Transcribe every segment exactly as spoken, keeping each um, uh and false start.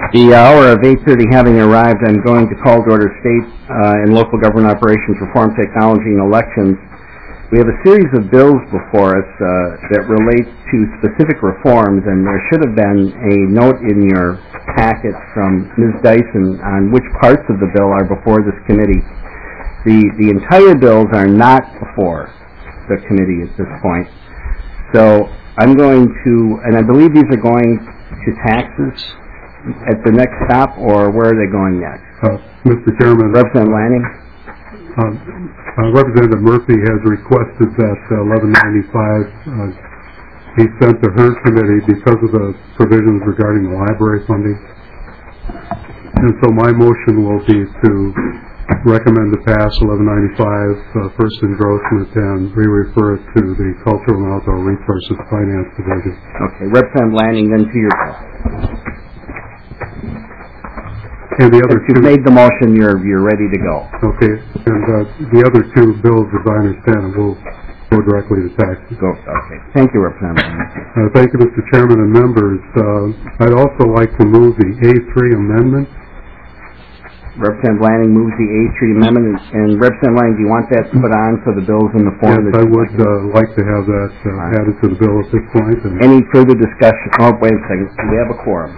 The hour of eight thirty having arrived, I'm going to call to order State uh, and Local Government Operations Reform, Technology, and Elections. We have a series of bills before us uh, that relate to specific reforms, and there should have been a note in your packet from Miz Dyson on which parts of the bill are before this committee. The, the entire bills are not before the committee at this point. So I'm going to, and I believe these are going to taxes at the next stop, or where are they going next? Uh, Mister Chairman. Representative Lanning? Uh, uh, Representative Murphy has requested that uh, eleven ninety-five uh, be sent to her committee because of the provisions regarding the library funding. And so my motion will be to recommend to pass eleven ninety-five uh, first engrossment and re-refer it to the Cultural and Outdoor Resources Finance Division. Okay, Representative Lanning, then to your bill. And the other If you've two, made the motion, you're you're ready to go. okay, and uh, the other two bills, as I understand it, will go directly to taxes. Go. Okay. Thank you, Representative Lanning. Uh, thank you, Mister Chairman and members. Uh, I'd also like to move the A three amendment. Representative Lanning moves the A three amendment, and, and Representative Lanning, do you want that put on for the bills in the form? Yes, that I would uh, like to have that uh, right. added to the bill at this point. And any further discussion? Oh, wait a second. Do we have a quorum?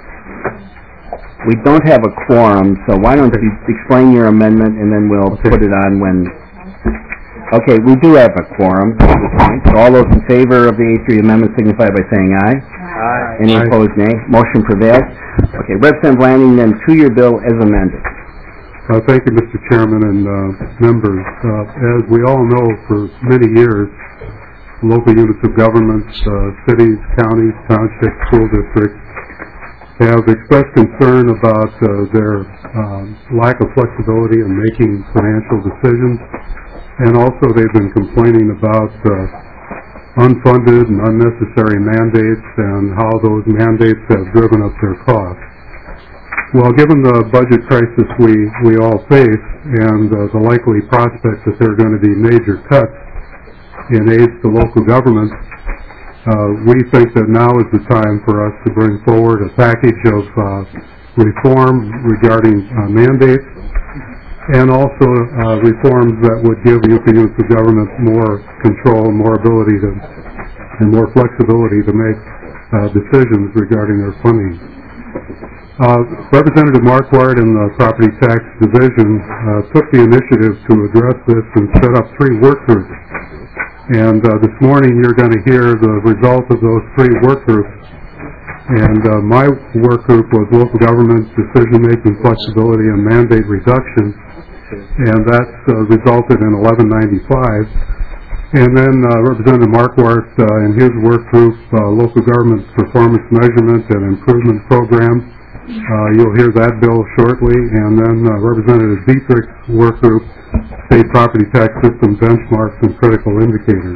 We don't have a quorum, so why don't you explain your amendment, and then we'll okay. put it on when... Okay, we do have a quorum at this point. So all those in favor of the A three amendment signify by saying aye. Aye. Any aye. opposed, nay. Motion prevails. Okay, Representative Lanning, then to your bill as amended. Uh, thank you, Mister Chairman and uh, members. Uh, as we all know, for many years, local units of government, uh, cities, counties, townships, school districts, have expressed concern about uh, their um, lack of flexibility in making financial decisions, and also they've been complaining about uh, unfunded and unnecessary mandates and how those mandates have driven up their costs. Well, given the budget crisis we, we all face and uh, the likely prospect that there are going to be major cuts in aids to local governments, Uh, we think that now is the time for us to bring forward a package of uh, reform regarding uh, mandates, and also uh, reforms that would give local units of government more control, more ability to, and more flexibility to make uh, decisions regarding their funding. Uh, Representative Marquardt in the Property Tax Division uh, took the initiative to address this and set up three work groups. And uh, this morning you're going to hear the result of those three work groups. And uh, my work group was local government decision-making flexibility and mandate reduction, and that's uh, resulted in eleven ninety-five. And then uh, Representative Marquardt uh, in his work group, uh, local government performance measurement and improvement programs. Uh, you'll hear that bill shortly. And then uh, Representative Dietrich's work group, state property tax system benchmarks and critical indicators.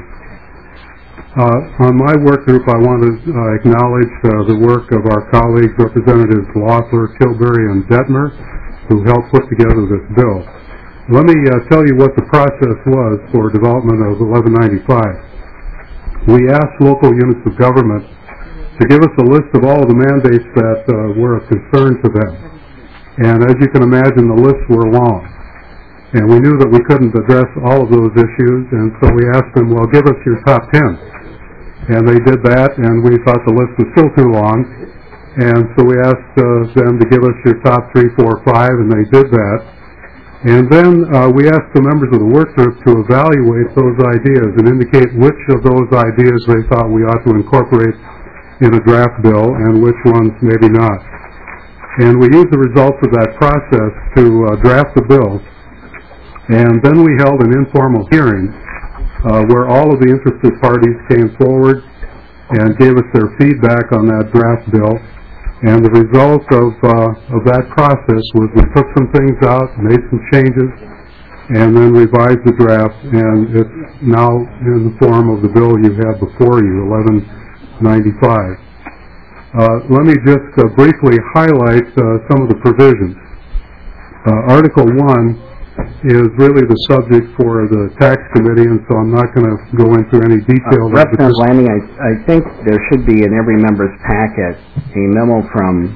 Uh, on my work group, I want to uh, acknowledge uh, the work of our colleagues, Representatives Loeffler, Tilbury, and Detmer, who helped put together this bill. Let me uh, tell you what the process was for development of eleven ninety-five. We asked local units of government to give us a list of all the mandates that uh, were of concern to them. And as you can imagine, the lists were long. And we knew that we couldn't address all of those issues, and so we asked them, well, give us your top ten. And they did that, and we thought the list was still too long. And so we asked uh, them to give us your top three, four, five, and they did that. And then uh, we asked the members of the work group to evaluate those ideas and indicate which of those ideas they thought we ought to incorporate in a draft bill and which ones maybe not. And we used the results of that process to uh, draft the bill. And then we held an informal hearing uh, where all of the interested parties came forward and gave us their feedback on that draft bill. And the result of, uh, of that process was we took some things out, made some changes, and then revised the draft, and it's now in the form of the bill you have before you, eleven ninety-five. Uh, let me just uh, briefly highlight uh, some of the provisions. Uh, Article one is really the subject for the tax committee, and so I'm not going to go into any detail. Uh, Representative Lanning, I, I think there should be in every member's packet a memo from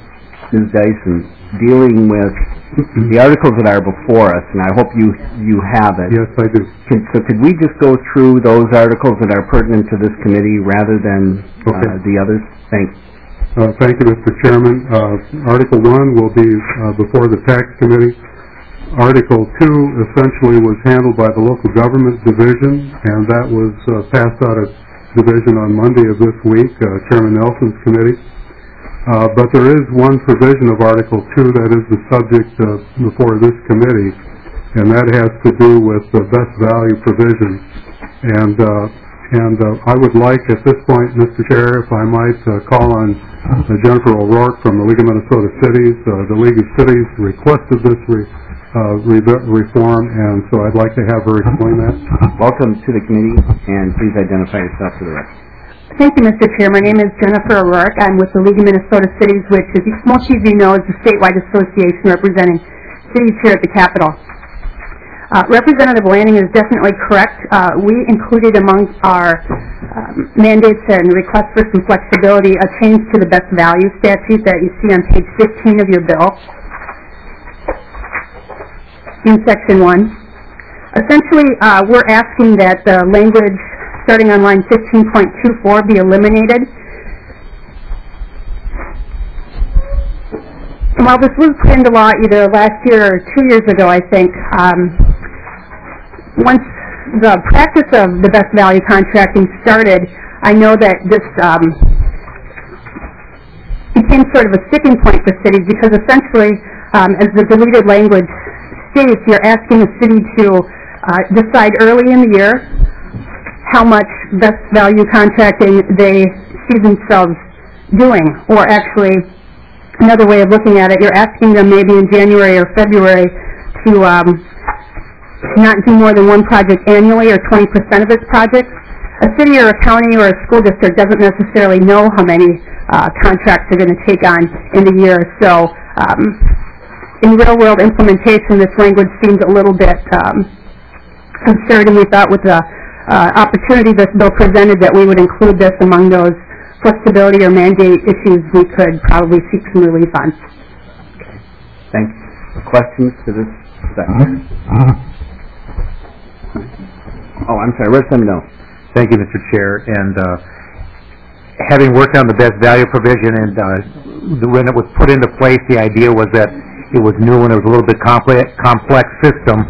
Miz Dyson, dealing with the articles that are before us, and I hope you you have it. Yes, I do. Can, so could we just go through those articles that are pertinent to this committee rather than Okay. uh, the others? Thanks. Uh, thank you, Mister Chairman. Uh, Article one will be uh, before the Tax Committee. Article two essentially was handled by the Local Government Division, and that was uh, passed out of division on Monday of this week, uh, Chairman Nelson's committee. Uh, but there is one provision of Article two that is the subject uh, before this committee, and that has to do with the best value provision. And uh, and uh, I would like at this point, Mister Chair, if I might uh, call on uh, Jennifer O'Rourke from the League of Minnesota Cities. Uh, the League of Cities requested this re, uh, re reform, and so I'd like to have her explain that. Welcome to the committee, and please identify yourself for the record. Thank you, Mister Chair. My name is Jennifer O'Rourke. I'm with the League of Minnesota Cities, which, as most of you know, is a statewide association representing cities here at the Capitol. Uh, Representative Lanning is definitely correct. Uh, we included among our um, mandates and requests for some flexibility a change to the best value statute that you see on page fifteen of your bill in section one. Essentially, uh, we're asking that the language starting on line fifteen point two four be eliminated. And while this was put into law either last year or two years ago, I think, um, once the practice of the best value contracting started, I know that this um, became sort of a sticking point for cities because essentially, um, as the deleted language states, you're asking a city to uh, decide early in the year how much best value contracting they see themselves doing. Or actually, another way of looking at it, you're asking them maybe in January or February to um, not do more than one project annually or twenty percent of its projects. A city or a county or a school district doesn't necessarily know how many uh, contracts they're going to take on in the year. So um, in real-world implementation, this language seems a little bit um, absurd, and we thought with the Uh, opportunity this bill presented that we would include this among those flexibility or mandate issues we could probably seek some relief on. Thanks. Questions to this section? Oh, I'm sorry. Representative Minow. Thank you, Mister Chair. And uh, having worked on the best value provision, and uh, when it was put into place, the idea was that it was new and it was a little bit complex, complex system,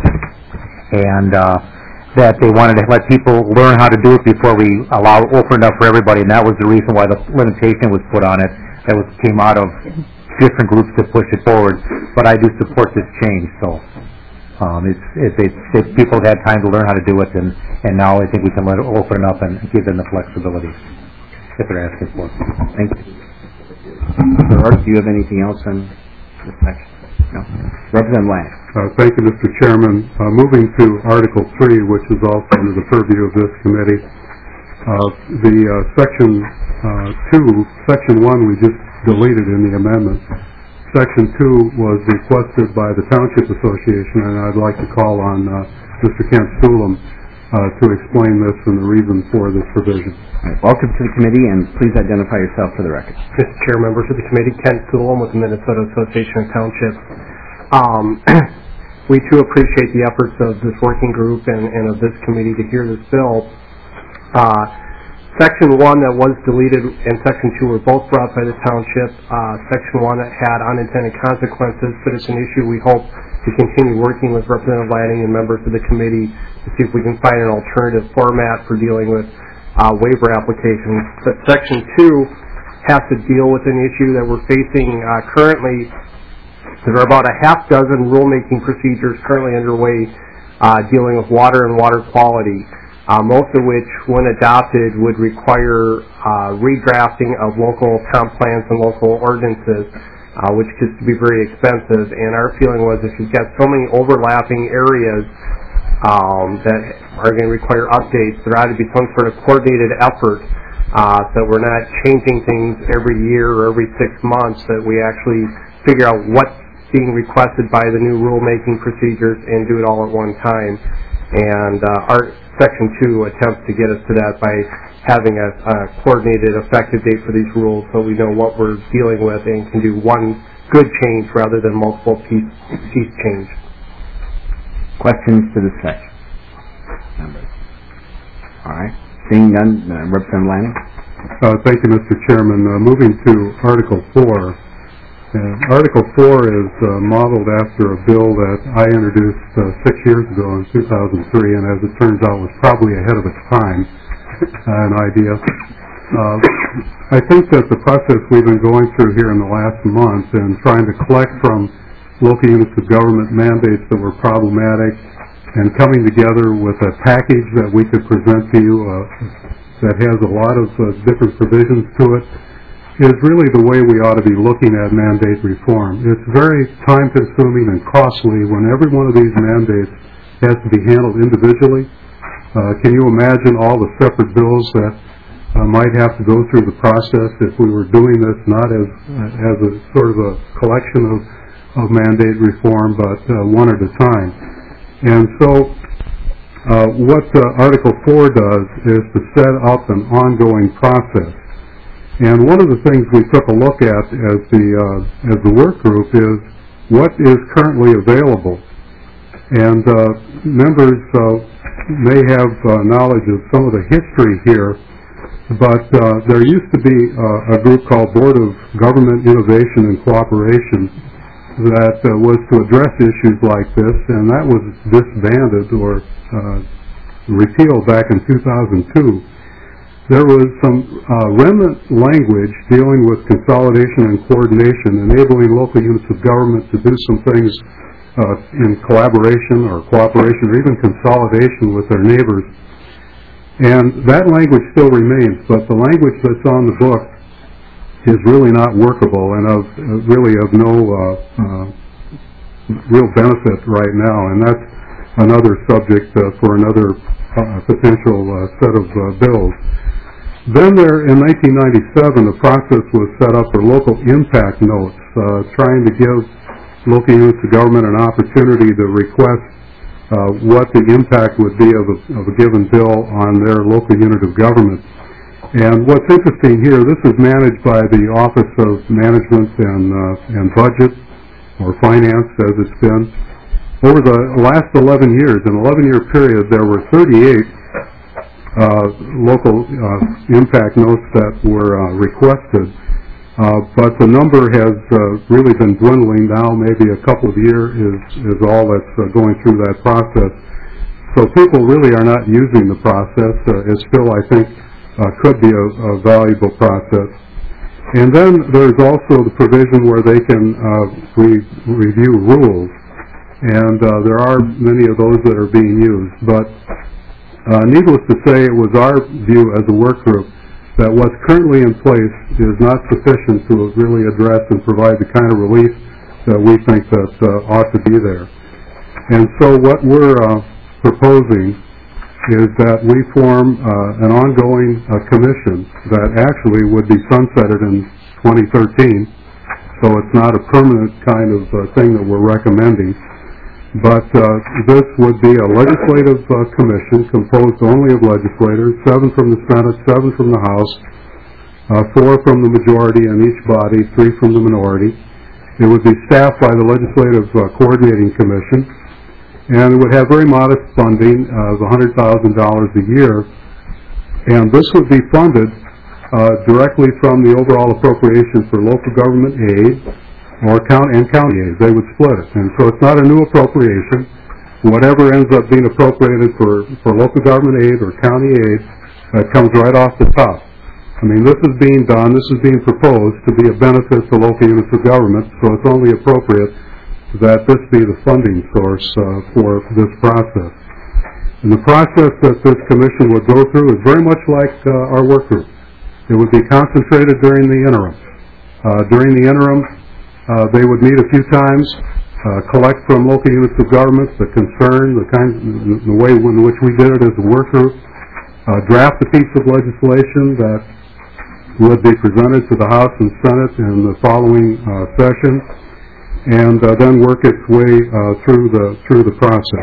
and uh, that they wanted to let people learn how to do it before we allow open it up for everybody, and that was the reason why the limitation was put on it. That was came out of different groups that pushed it forward. But I do support this change, so um, it's, it's, it's, it's people have had time to learn how to do it, and, and now I think we can let it open it up and give them the flexibility that they're asking for. Thank you. Mister Art, do you have anything else on this section? No. Representative Lang. Uh, thank you, Mister Chairman. Uh, moving to Article three, which is also under the purview of this committee, uh, the uh, Section uh, two, Section one we just deleted in the amendment. Section two was requested by the Township Association, and I'd like to call on uh, Mister Kent Stulum uh, to explain this and the reason for this provision. Right. Welcome to the committee, and please identify yourself for the record. Mister Chair, members of the committee, Kent Stulum with the Minnesota Association of Townships. Um, we too appreciate the efforts of this working group and, and of this committee to hear this bill. Uh, section one that was deleted and Section two were both brought by the township. Uh, section one had unintended consequences, but it's an issue we hope to continue working with Representative Lanning and members of the committee to see if we can find an alternative format for dealing with uh, waiver applications. But Section two has to deal with an issue that we're facing uh, currently. There are about a half dozen rulemaking procedures currently underway uh, dealing with water and water quality, uh, most of which, when adopted, would require uh, redrafting of local comp plans and local ordinances, uh, which could be very expensive. And our feeling was if you've got so many overlapping areas um, that are going to require updates, there ought to be some sort of coordinated effort uh, so we're not changing things every year or every six months, that we actually figure out what's being requested by the new rulemaking procedures and do it all at one time. And uh, our Section two attempts to get us to that by having a, a coordinated effective date for these rules so we know what we're dealing with and can do one good change rather than multiple piece, piece change. Questions to this section? Members? All right. Seeing none, uh, Representative Lanning? Uh, thank you, Mister Chairman. Uh, moving to Article four. Uh, Article four is uh, modeled after a bill that I introduced uh, six years ago in two thousand three, and as it turns out was probably ahead of its time, uh, an idea. Uh, I think that the process we've been going through here in the last month and trying to collect from local units of government mandates that were problematic and coming together with a package that we could present to you uh, that has a lot of uh, different provisions to it is really the way we ought to be looking at mandate reform. It's very time-consuming and costly when every one of these mandates has to be handled individually. Uh, can you imagine all the separate bills that uh, might have to go through the process if we were doing this not as uh, as a sort of a collection of, of mandate reform, but uh, one at a time? And so uh, what uh, Article four does is to set up an ongoing process. And one of the things we took a look at as the uh, as the work group is what is currently available. And uh, members uh, may have uh, knowledge of some of the history here, but uh, there used to be uh, a group called Board of Government Innovation and Cooperation that uh, was to address issues like this, and that was disbanded or uh, repealed back in two thousand two. There was some uh, remnant language dealing with consolidation and coordination, enabling local units of government to do some things uh, in collaboration or cooperation or even consolidation with their neighbors. And that language still remains, but the language that's on the book is really not workable and of uh, really of no uh, uh, real benefit right now, and that's another subject uh, for another uh, potential uh, set of uh, bills. Then there, in nineteen ninety-seven, a process was set up for local impact notes, uh, trying to give local units of government an opportunity to request uh, what the impact would be of a, of a given bill on their local unit of government. And what's interesting here, this is managed by the Office of Management and, uh, and Budget, or Finance as it's been. Over the last eleven years, an eleven-year period, there were thirty-eight uh, local uh, impact notes that were uh, requested, uh, but the number has uh, really been dwindling now. Maybe a couple of years is, is all that's uh, going through that process. So people really are not using the process. Uh, it's still, I think, Uh, could be a, a valuable process. And then there's also the provision where they can uh, re- review rules, and uh, there are many of those that are being used. But uh, needless to say, it was our view as a work group that what's currently in place is not sufficient to really address and provide the kind of relief that we think that uh, ought to be there. And so what we're uh, proposing is that we form uh, an ongoing uh, commission that actually would be sunsetted in twenty thirteen, so it's not a permanent kind of uh, thing that we're recommending. But uh, this would be a legislative uh, commission composed only of legislators, seven from the Senate, seven from the House, uh, four from the majority in each body, three from the minority. It would be staffed by the Legislative uh, Coordinating Commission, and it would have very modest funding of one hundred thousand dollars a year, and this would be funded uh, directly from the overall appropriation for local government aid or county and county aid. They would split it, and so it's not a new appropriation. Whatever ends up being appropriated for, for local government aid or county aid, uh, comes right off the top. I mean, this is being done, this is being proposed to be a benefit to local units of government, so it's only appropriate that this be the funding source uh, for this process. And the process that this commission would go through is very much like uh, our work group. It would be concentrated during the interim. Uh, during the interim, uh, they would meet a few times, uh, collect from local units of government the concern, the kind, the way in which we did it as a work group, uh, draft a piece of legislation that would be presented to the House and Senate in the following uh, session, and uh, then work its way uh, through the through the process.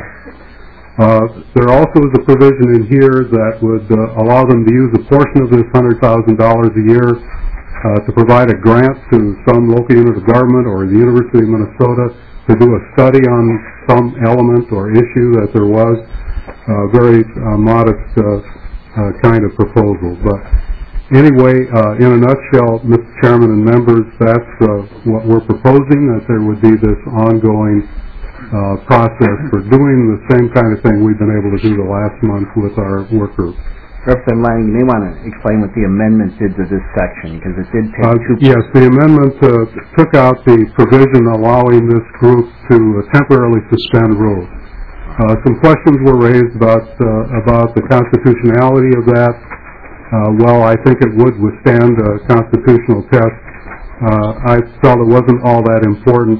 Uh, there also is a provision in here that would uh, allow them to use a portion of this one hundred thousand dollars a year uh, to provide a grant to some local unit of government or the University of Minnesota to do a study on some element or issue that there was. Uh, very uh, modest uh, uh, kind of proposal. But anyway, uh, in a nutshell, Mister Chairman and members, that's uh, what we're proposing, that there would be this ongoing uh, process for doing the same kind of thing we've been able to do the last month with our work group. Representative Lanning, you may want to explain what the amendment did to this section, because it did take Uh, two... yes, the amendment uh, took out the provision allowing this group to uh, temporarily suspend rules. Uh, some questions were raised about uh, about the constitutionality of that. Uh, well, I think it would withstand a constitutional test. Uh, I felt it wasn't all that important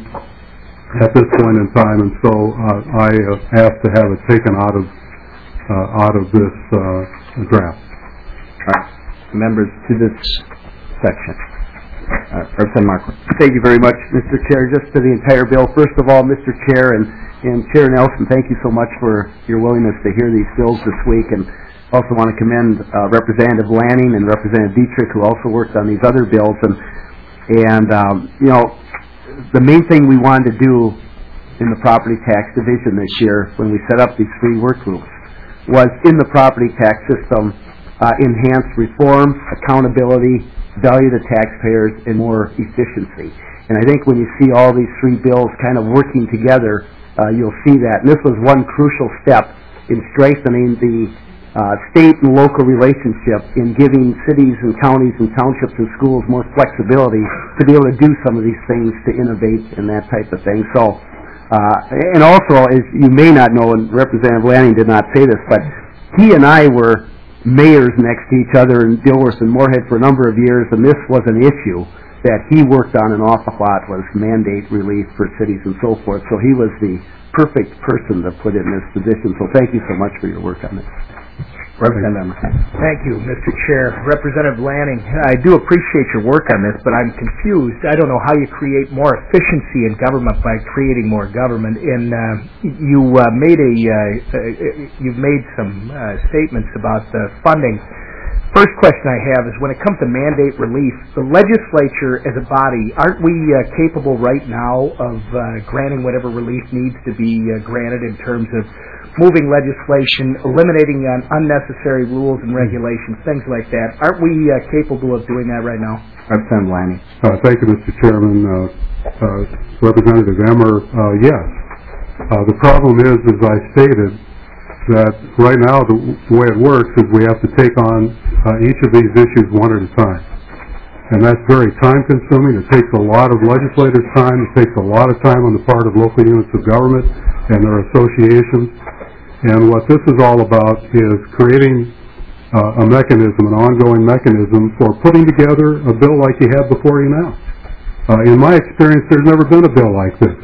at this point in time, and so uh, I uh, asked to have it taken out of uh, out of this uh, draft. All right. Members to this section. Uh, Representative Markland. Thank you very much, Mister Chair. Just to the entire bill, first of all, Mister Chair and, and Chair Nelson, thank you so much for your willingness to hear these bills this week, and also want to commend uh, Representative Lanning and Representative Dietrich, who also worked on these other bills. And, and um, you know, the main thing we wanted to do in the property tax division this year when we set up these three work groups was, in the property tax system, uh, enhance reform, accountability, value to taxpayers, and more efficiency. And I think when you see all these three bills kind of working together, uh, you'll see that. And this was one crucial step in strengthening the uh, state and local relationship, in giving cities and counties and townships and schools more flexibility to be able to do some of these things, to innovate and that type of thing. So, uh, and also, as you may not know, and Representative Lanning did not say this, but he and I were mayors next to each other in Dilworth and Moorhead for a number of years, and this was an issue that he worked on an awful lot, was mandate relief for cities and so forth. So he was the perfect person to put in this position. So thank you so much for your work on this. Representative Emerson. Thank you, Mister Chair. Representative Lanning, I do appreciate your work on this, but I'm confused. I don't know how you create more efficiency in government by creating more government. And uh, you uh, made a uh, uh, you've made some uh, statements about the funding. First question I have is, when it comes to mandate relief, the legislature as a body, aren't we uh, capable right now of uh, granting whatever relief needs to be uh, granted in terms of moving legislation, eliminating uh, unnecessary rules and regulations, things like that? Aren't we uh, capable of doing that right now? Representative Lanning. Uh, thank you, Mister Chairman. Uh, uh, Representative Emmer, uh, yes. Uh, the problem is, as I stated, that right now the, the way it works is we have to take on uh, each of these issues one at a time. And that's very time-consuming. It takes a lot of legislative time. It takes a lot of time on the part of local units of government and their associations. And what this is all about is creating uh, a mechanism, an ongoing mechanism for putting together a bill like you have before you now. Uh, in my experience, there's never been a bill like this.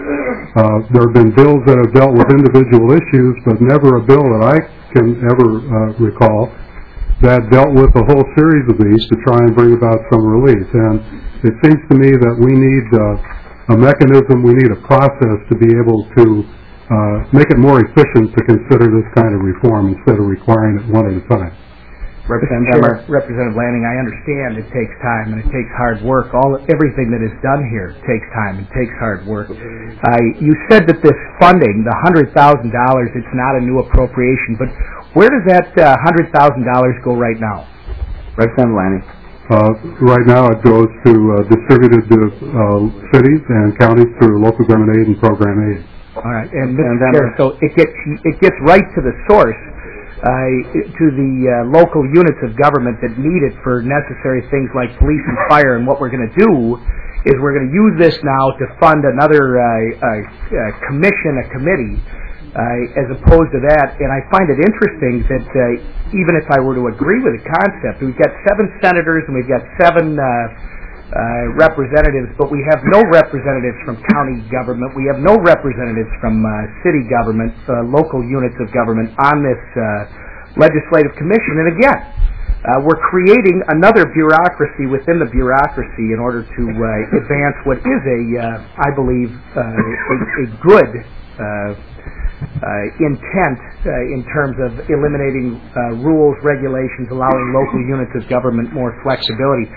Uh, there have been bills that have dealt with individual issues, but never a bill that I can ever uh, recall that dealt with a whole series of these to try and bring about some relief. And it seems to me that we need uh, a mechanism, we need a process to be able to uh, make it more efficient to consider this kind of reform instead of requiring it one at a time. Representative, Representative Lanning, I understand it takes time and it takes hard work. All everything that is done here takes time and takes hard work. Uh, you said that this funding, the one hundred thousand dollars, it's not a new appropriation, but where does that uh, one hundred thousand dollars go right now? Representative Lanning. Uh, right now it goes to uh, distributed to uh, cities and counties through local government aid and program aid. All right, and Mister Chair, so it gets it gets right to the source. Uh, to the uh, local units of government that need it for necessary things like police and fire. And what we're going to do is we're going to use this now to fund another uh, uh, uh, commission, a committee, uh, as opposed to that. And I find it interesting that uh, even if I were to agree with the concept, we've got seven senators and we've got seven uh, Uh, representatives, but we have no representatives from county government. We have no representatives from uh, city government, uh, local units of government on this uh, legislative commission. And again, uh, we're creating another bureaucracy within the bureaucracy in order to uh, advance what is a, uh, I believe, uh, a, a good uh, uh, intent uh, in terms of eliminating uh, rules, regulations, allowing local units of government more flexibility.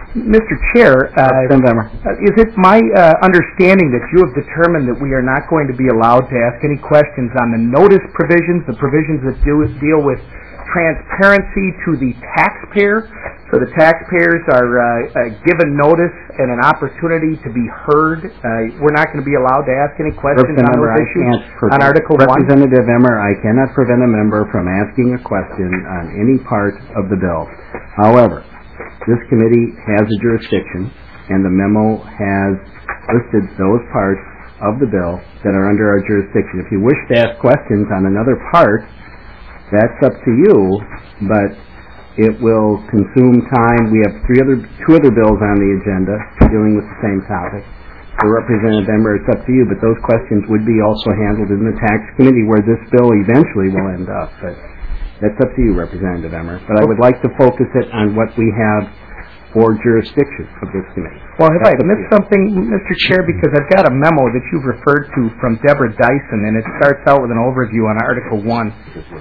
Mister Chair, uh, Representative Emmer. uh, is it my uh, understanding that you have determined that we are not going to be allowed to ask any questions on the notice provisions, the provisions that do, deal with transparency to the taxpayer? So the taxpayers are uh, uh, given notice and an opportunity to be heard. Uh, we're not going to be allowed to ask any questions on Member, those I issues can't prevent- on Article one? Representative Emmer, I cannot prevent a member from asking a question on any part of the bill. However, this committee has a jurisdiction, and the memo has listed those parts of the bill that are under our jurisdiction. If you wish to ask questions on another part, that's up to you, but it will consume time. We have three other, two other bills on the agenda dealing with the same topic. So Representative Emmer, it's up to you, but those questions would be also handled in the tax committee where this bill eventually will end up. But that's up to you, Representative Emmer. But I would like to focus it on what we have for jurisdiction of this committee. Well, have I missed something, Mister Chair? Because I've got a memo that you've referred to from Deborah Dyson, and it starts out with an overview on Article one.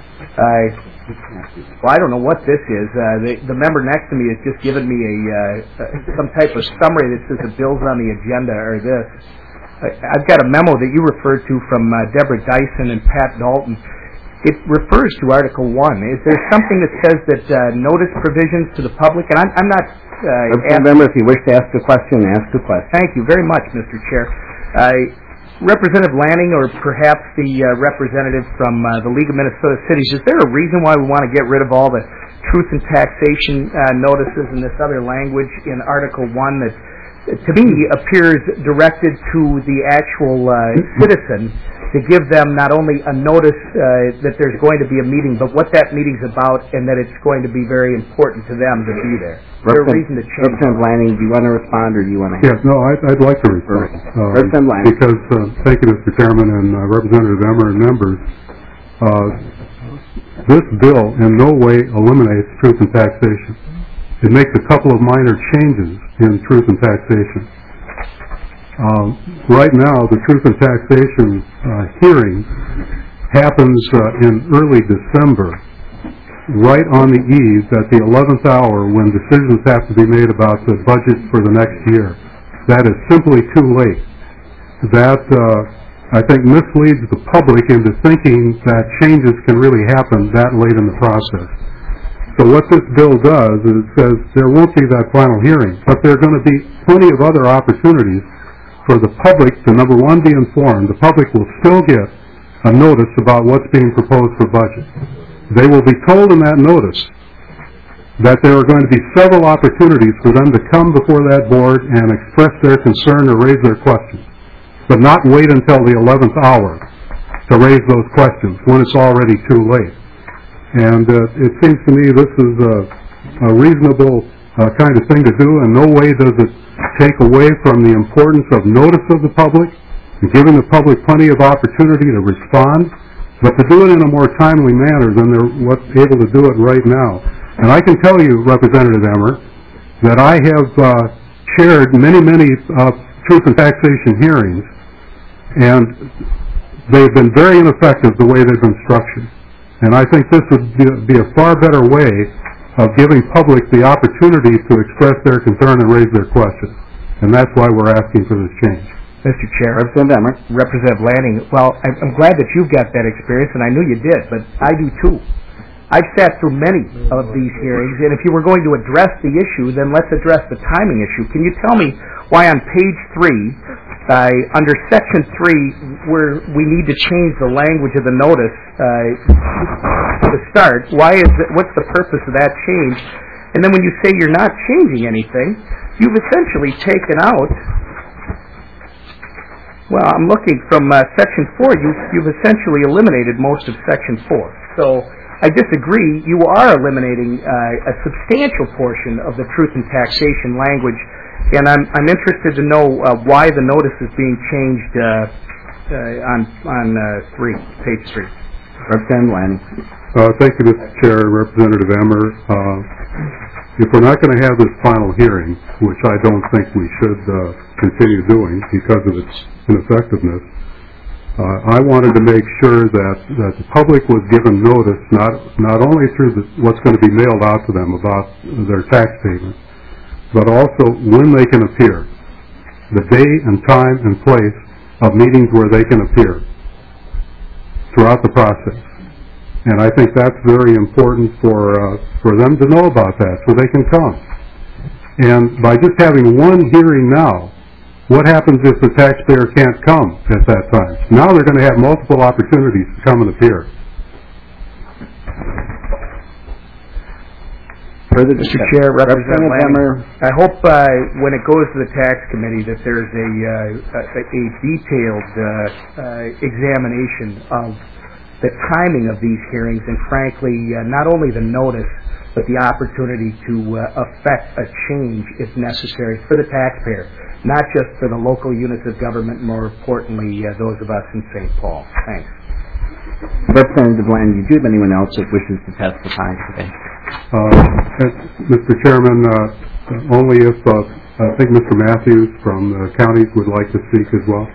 Uh, well, I don't know what this is. Uh, the, the member next to me has just given me a uh, some type of summary that says the bills on the agenda are this. I, I've got a memo that you referred to from uh, Deborah Dyson and Pat Dalton. It refers to Article one. Is there something that says that uh, notice provisions to the public? And I'm, I'm not... Uh, Representative Emmer, if you wish to ask a question, ask a question. Thank you very much, Mister Chair. Uh, Representative Lanning, or perhaps the uh, representative from uh, the League of Minnesota Cities, is there a reason why we want to get rid of all the truth and taxation uh, notices and this other language in Article one that, to me, appears directed to the actual uh, citizen to give them not only a notice uh, that there's going to be a meeting, but what that meeting's about and that it's going to be very important to them to be there? Is there a reason to change? Representative Lanning, do you want to respond or do you want to... Yes, no, I'd, I'd like to respond. Uh, Representative Lanning. Because, uh, thank you, Mister Chairman, and uh, Representative Emmer and members, uh, this bill in no way eliminates truth and taxation. It makes a couple of minor changes in truth and taxation. Uh, right now, the truth and taxation uh, hearing happens uh, in early December, right on the eve at the eleventh hour when decisions have to be made about the budget for the next year. That is simply too late. That, uh, I think, misleads the public into thinking that changes can really happen that late in the process. So what this bill does is it says there won't be that final hearing, but there are going to be plenty of other opportunities for the public to, number one, be informed. The public will still get a notice about what's being proposed for budget. They will be told in that notice that there are going to be several opportunities for them to come before that board and express their concern or raise their questions, but not wait until the eleventh hour to raise those questions when it's already too late. And uh, it seems to me this is a, a reasonable uh, kind of thing to do. In no way does it take away from the importance of notice of the public and giving the public plenty of opportunity to respond, but to do it in a more timely manner than they're what's able to do it right now. And I can tell you, Representative Emmer, that I have uh, chaired many, many uh, truth and taxation hearings, and they've been very ineffective the way they've been structured. And I think this would be, be a far better way of giving public the opportunity to express their concern and raise their questions. And that's why we're asking for this change. Mister Chair. Representative Emmer. Representative Lanning, well, I'm glad that you've got that experience, and I knew you did, but I do too. I've sat through many of these hearings, and if you were going to address the issue, then let's address the timing issue. Can you tell me why on page three, uh, under section three, where we need to change the language of the notice uh, to start, why is it, what's the purpose of that change? And then when you say you're not changing anything, you've essentially taken out, well, I'm looking from uh, section four, you, you've essentially eliminated most of section four. So I disagree. You are eliminating uh, a substantial portion of the truth and taxation language, and I'm, I'm interested to know uh, why the notice is being changed uh, uh, on, on uh, three, page three. Representative Lanning. Uh, thank you, Mister Chair, Representative Emmer. Uh, if we're not going to have this final hearing, which I don't think we should uh, continue doing because of its ineffectiveness, uh, I wanted to make sure that, that the public was given notice not not only through the, what's going to be mailed out to them about their tax statement, but also when they can appear, the day and time and place of meetings where they can appear throughout the process. And I think that's very important for uh, for them to know about that, so they can come. And by just having one hearing now, what happens if the taxpayer can't come at that time? Now they're going to have multiple opportunities to come and appear. Further Mister discussion? Chair, Representative Representative Lanning, I hope uh, when it goes to the tax committee that there's a, uh, a, a detailed uh, uh, examination of the timing of these hearings and, frankly, uh, not only the notice, but the opportunity to uh, affect a change if necessary for the taxpayer, not just for the local units of government, more importantly, uh, those of us in Saint Paul. Thanks. Representative Lanning, do you have anyone else that wishes to testify today? Uh, Mister Chairman, uh, only if uh, I think Mister Matthews from the counties would like to speak as well.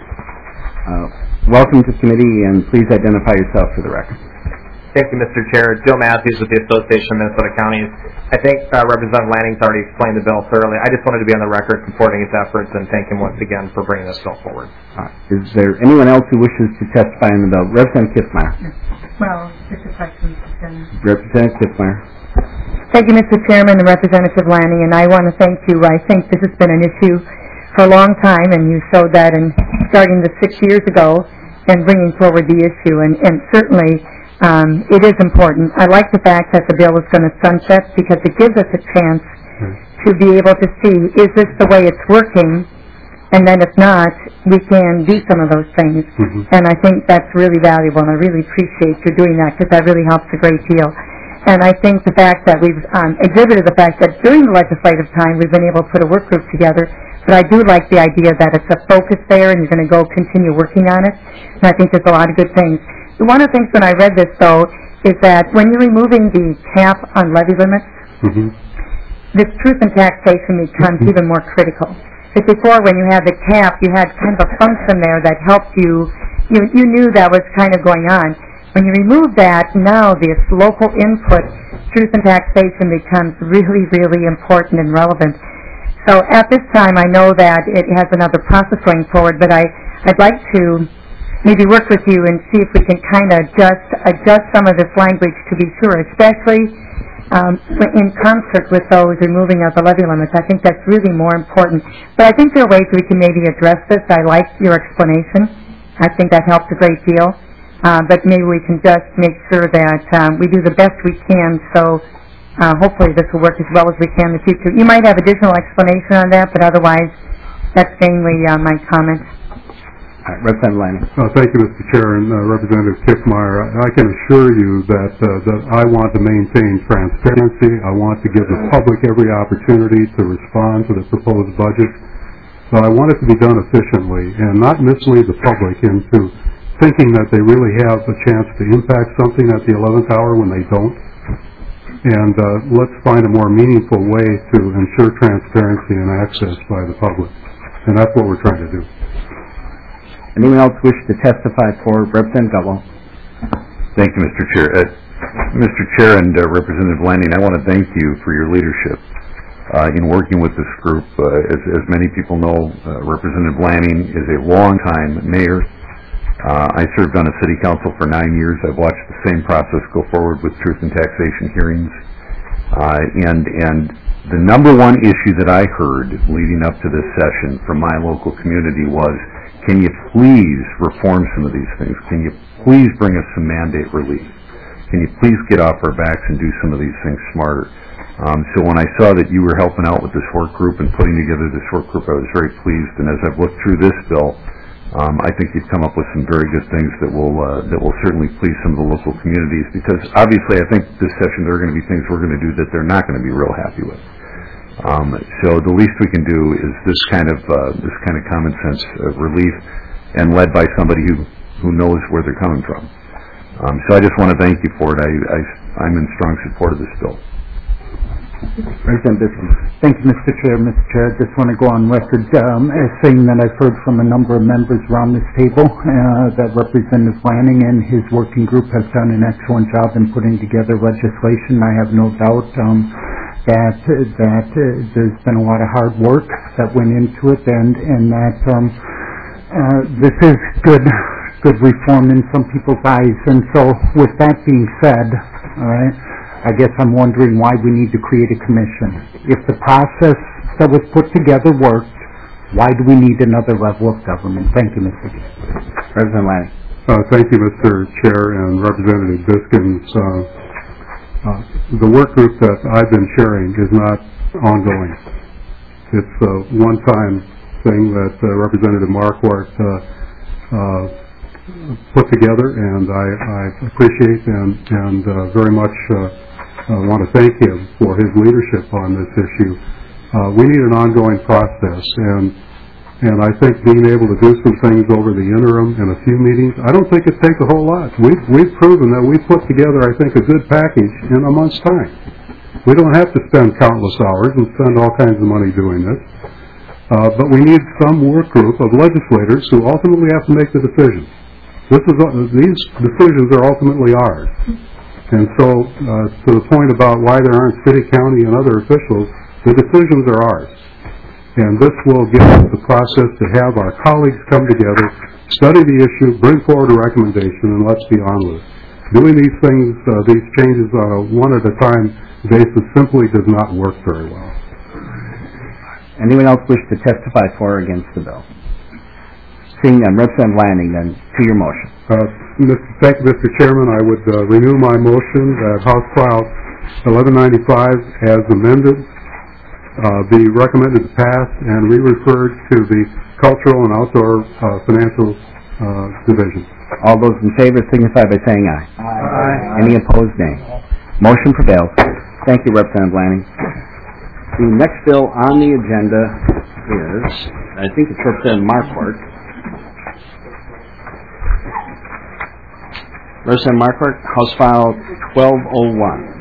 Uh, welcome to the committee, and please identify yourself for the record. Thank you, Mister Chair. Joe Matthews with the Association of Minnesota Counties. I think uh, Representative Lanning's already explained the bill thoroughly. I just wanted to be on the record supporting his efforts and thank him once again for bringing this bill forward. Uh, is there anyone else who wishes to testify on the bill? Representative Kiffmeyer. Well, just a question, Mister Chairman. Representative Kiffmeyer. Thank you, Mister Chairman and Representative Lanning, and I want to thank you. I think this has been an issue for a long time, and you showed that in starting the six years ago and bringing forward the issue, and, and certainly um, it is important. I like the fact that the bill is going to sunset because it gives us a chance to be able to see, is this the way it's working? And then if not, we can do some of those things. Mm-hmm. And I think that's really valuable, and I really appreciate you doing that because that really helps a great deal. And I think the fact that we've um, exhibited the fact that during the legislative time we've been able to put a work group together, but I do like the idea that it's a focus there and you're going to go continue working on it. And I think there's a lot of good things. One of the things when I read this, though, is that when you're removing the cap on levy limits, mm-hmm. this truth in taxation becomes mm-hmm. even more critical. Because before, when you had the cap, you had kind of a function there that helped you, you, you knew that was kind of going on. When you remove that, now this local input, truth in taxation becomes really, really important and relevant. So at this time, I know that it has another process going forward, but I, I'd like to maybe work with you and see if we can kind of just adjust some of this language to be sure, especially um, in concert with those removing of the levy limits. I think that's really more important. But I think there are ways we can maybe address this. I like your explanation. I think that helps a great deal. Uh, but maybe we can just make sure that um, we do the best we can so uh, hopefully this will work as well as we can in the future. You might have additional explanation on that, but otherwise that's mainly uh, my comment. All right, Representative Lanning. Uh, thank you, Mister Chair, and uh, Representative Kiffmeyer. I, I can assure you that, uh, that I want to maintain transparency. I want to give the public every opportunity to respond to the proposed budget. But I want it to be done efficiently and not mislead the public into thinking that they really have a chance to impact something at the eleventh hour when they don't. And uh, let's find a more meaningful way to ensure transparency and access by the public. And that's what we're trying to do. Anyone else wish to testify for Representative Gutwell? Thank you, Mister Chair. Uh, Mister Chair and uh, Representative Lanning, I want to thank you for your leadership uh, in working with this group. Uh, as, as many people know, uh, Representative Lanning is a long-time mayor. Uh, I served on a city council for nine years. I've watched the same process go forward with truth and taxation hearings. Uh, and, and the number one issue that I heard leading up to this session from my local community was, can you please reform some of these things? Can you please bring us some mandate relief? Can you please get off our backs and do some of these things smarter? Um, so when I saw that you were helping out with this work group and putting together this work group, I was very pleased. And as I've looked through this bill, Um, I think you've come up with some very good things that will uh, that will certainly please some of the local communities, because obviously I think this session there are going to be things we're going to do that they're not going to be real happy with. Um, so the least we can do is this kind of uh, this kind of common sense uh, relief, and led by somebody who who knows where they're coming from. Um, so I just want to thank you for it. I, I I'm in strong support of this bill. Representative Biskin. Thank you, Mister Chair. Mister Chair, I just want to go on record um, as saying that I've heard from a number of members around this table uh, that Representative Lanning and his working group have done an excellent job in putting together legislation. I have no doubt um, that that uh, there's been a lot of hard work that went into it, and and that um, uh, this is good good reform in some people's eyes. And so, with that being said, all right, I guess I'm wondering why we need to create a commission. If the process that was put together worked, why do we need another level of government? Thank you, Mister Chair. President Lanning. Uh, thank you, Mister Chair and Representative Biskins. Uh, uh, the work group that I've been chairing is not ongoing. It's a one-time thing that uh, Representative Marquardt uh, uh, put together, and I, I appreciate and, and uh, very much uh, uh, want to thank him for his leadership on this issue. Uh, we need an ongoing process, and And I think being able to do some things over the interim in a few meetings, I don't think it takes a whole lot. We've, we've proven that we put together, I think, a good package in a month's time. We don't have to spend countless hours and spend all kinds of money doing this. Uh, but we need some work group of legislators who ultimately have to make the decision. This is, these decisions are ultimately ours. And so, uh, to the point about why there aren't city, county, and other officials, the decisions are ours. And this will give us the process to have our colleagues come together, study the issue, bring forward a recommendation, and let's be on with it. Doing these things, uh, these changes on a one-at-a-time basis simply does not work very well. Anyone else wish to testify for or against the bill? Seeing none, Representative Lanning, then, to your motion. Uh, thank you, Mister Chairman. I would uh, renew my motion that House File eleven ninety-five, as amended, Uh, be recommended to pass and re-referred to the Cultural and Outdoor uh, Financial uh, Division. All those in favor signify by saying aye. Aye. Any opposed, nay. Motion prevails. Thank you, Representative Lanning. The next bill on the agenda is, I think it's Representative Marquardt. Representative Marquardt, House File twelve oh one.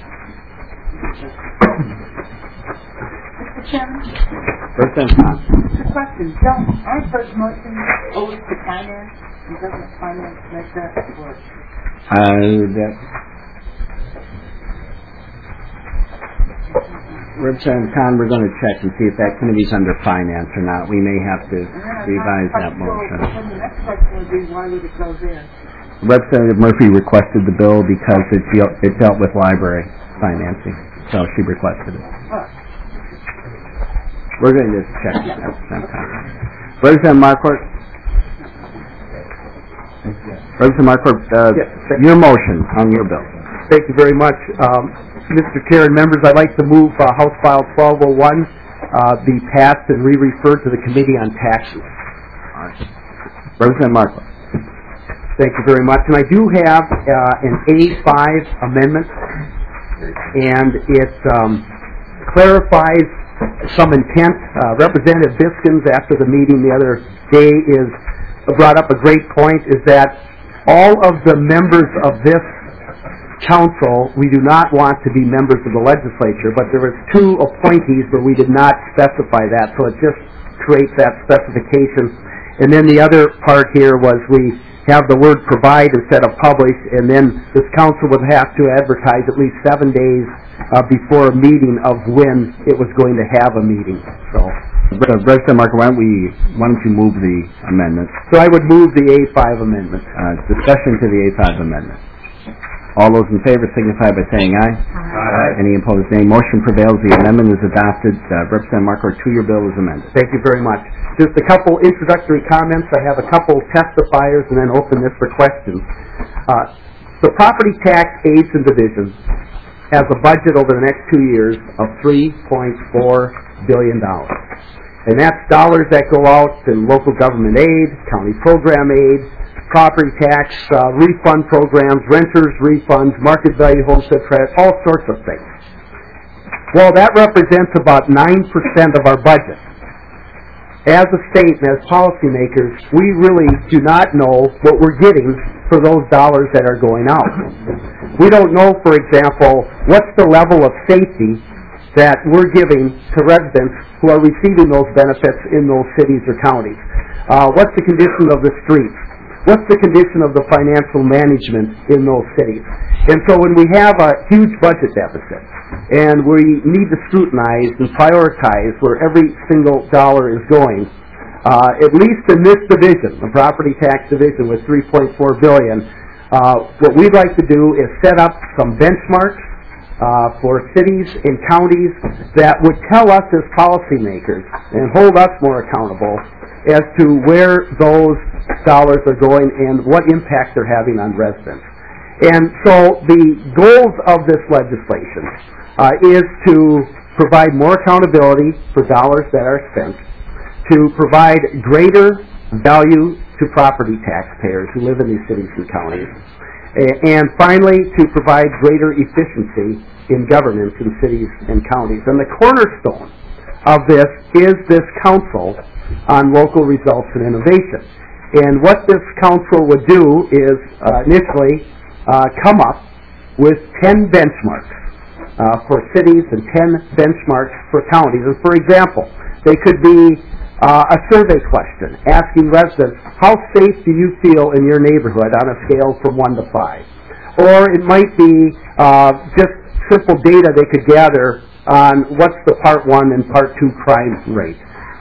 Chairman? Representative Khan. The question, don't, aren't those motions owed to finance, and doesn't finance make that work? Uh, that... Representative Khan, we're going to check and see if that committee's under finance or not. We may have to revise that motion. And the next question would be, why would it go there? Representative Murphy requested the bill because it, deal, it dealt with library financing, so she requested it. Oh. We're going to check that at the same time. Representative Marquardt? Representative Marquardt, uh, yes, your motion on your bill. Thank you very much. Um, Mister Chair and members, I'd like to move uh, House File twelve oh one uh, be passed and re-referred to the Committee on Taxes. Right. Representative Marquardt. Thank you very much. And I do have uh, an A five amendment, and it um, clarifies some intent. Uh, Representative Biskins, after the meeting the other day, is brought up a great point, is that all of the members of this council, we do not want to be members of the legislature, but there was two appointees where we did not specify that, so it just creates that specification. And then the other part here was we have the word provide instead of publish, and then this council would have to advertise at least seven days uh, before a meeting of when it was going to have a meeting. So, Representative Marquardt, why don't we, why don't you move the amendment? So I would move the A five amendment. Uh, discussion to the A five amendment. All those in favor signify by saying aye. Aye. Any opposed, nay. Motion prevails. The amendment is adopted. Uh, Representative Marquardt, to your bill is amended. Thank you very much. Just a couple introductory comments. I have a couple testifiers and then open this for questions. Uh, the Property Tax Aids and Division has a budget over the next two years of three point four billion dollars. And that's dollars that go out in local government aid, county program aid, property tax, uh, refund programs, renters refunds, market value homestead credit, all sorts of things. Well, that represents about nine percent of our budget. As a state and as policymakers, we really do not know what we're getting for those dollars that are going out. We don't know, for example, what's the level of safety that we're giving to residents who are receiving those benefits in those cities or counties. Uh, what's the condition of the streets? what's the condition of the financial management in those cities? And so when we have a huge budget deficit and we need to scrutinize and prioritize where every single dollar is going, uh, at least in this division, the property tax division with three point four billion dollars, uh, what we'd like to do is set up some benchmarks uh, for cities and counties that would tell us as policymakers and hold us more accountable as to where those dollars are going and what impact they're having on residents. And so the goals of this legislation uh, is to provide more accountability for dollars that are spent, to provide greater value to property taxpayers who live in these cities and counties, and finally to provide greater efficiency in governance in cities and counties. And the cornerstone of this is this Council on Local Results and Innovation. And what this council would do is uh, initially uh, come up with ten benchmarks uh, for cities and ten benchmarks for counties. And for example, they could be uh, a survey question asking residents, how safe do you feel in your neighborhood on a scale from one to five? Or it might be uh, just simple data they could gather on what's the part one and part two crime rate.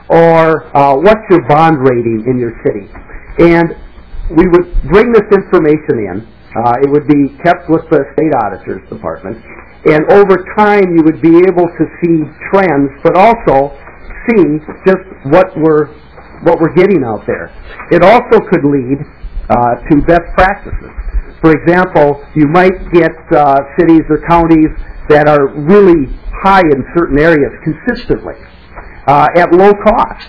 Or uh, what's your bond rating in your city? And we would bring this information in. Uh, it would be kept with the state auditor's department. And over time, you would be able to see trends, but also see just what we're, what we're getting out there. It also could lead uh, to best practices. For example, you might get uh, cities or counties that are really high in certain areas consistently uh, at low cost.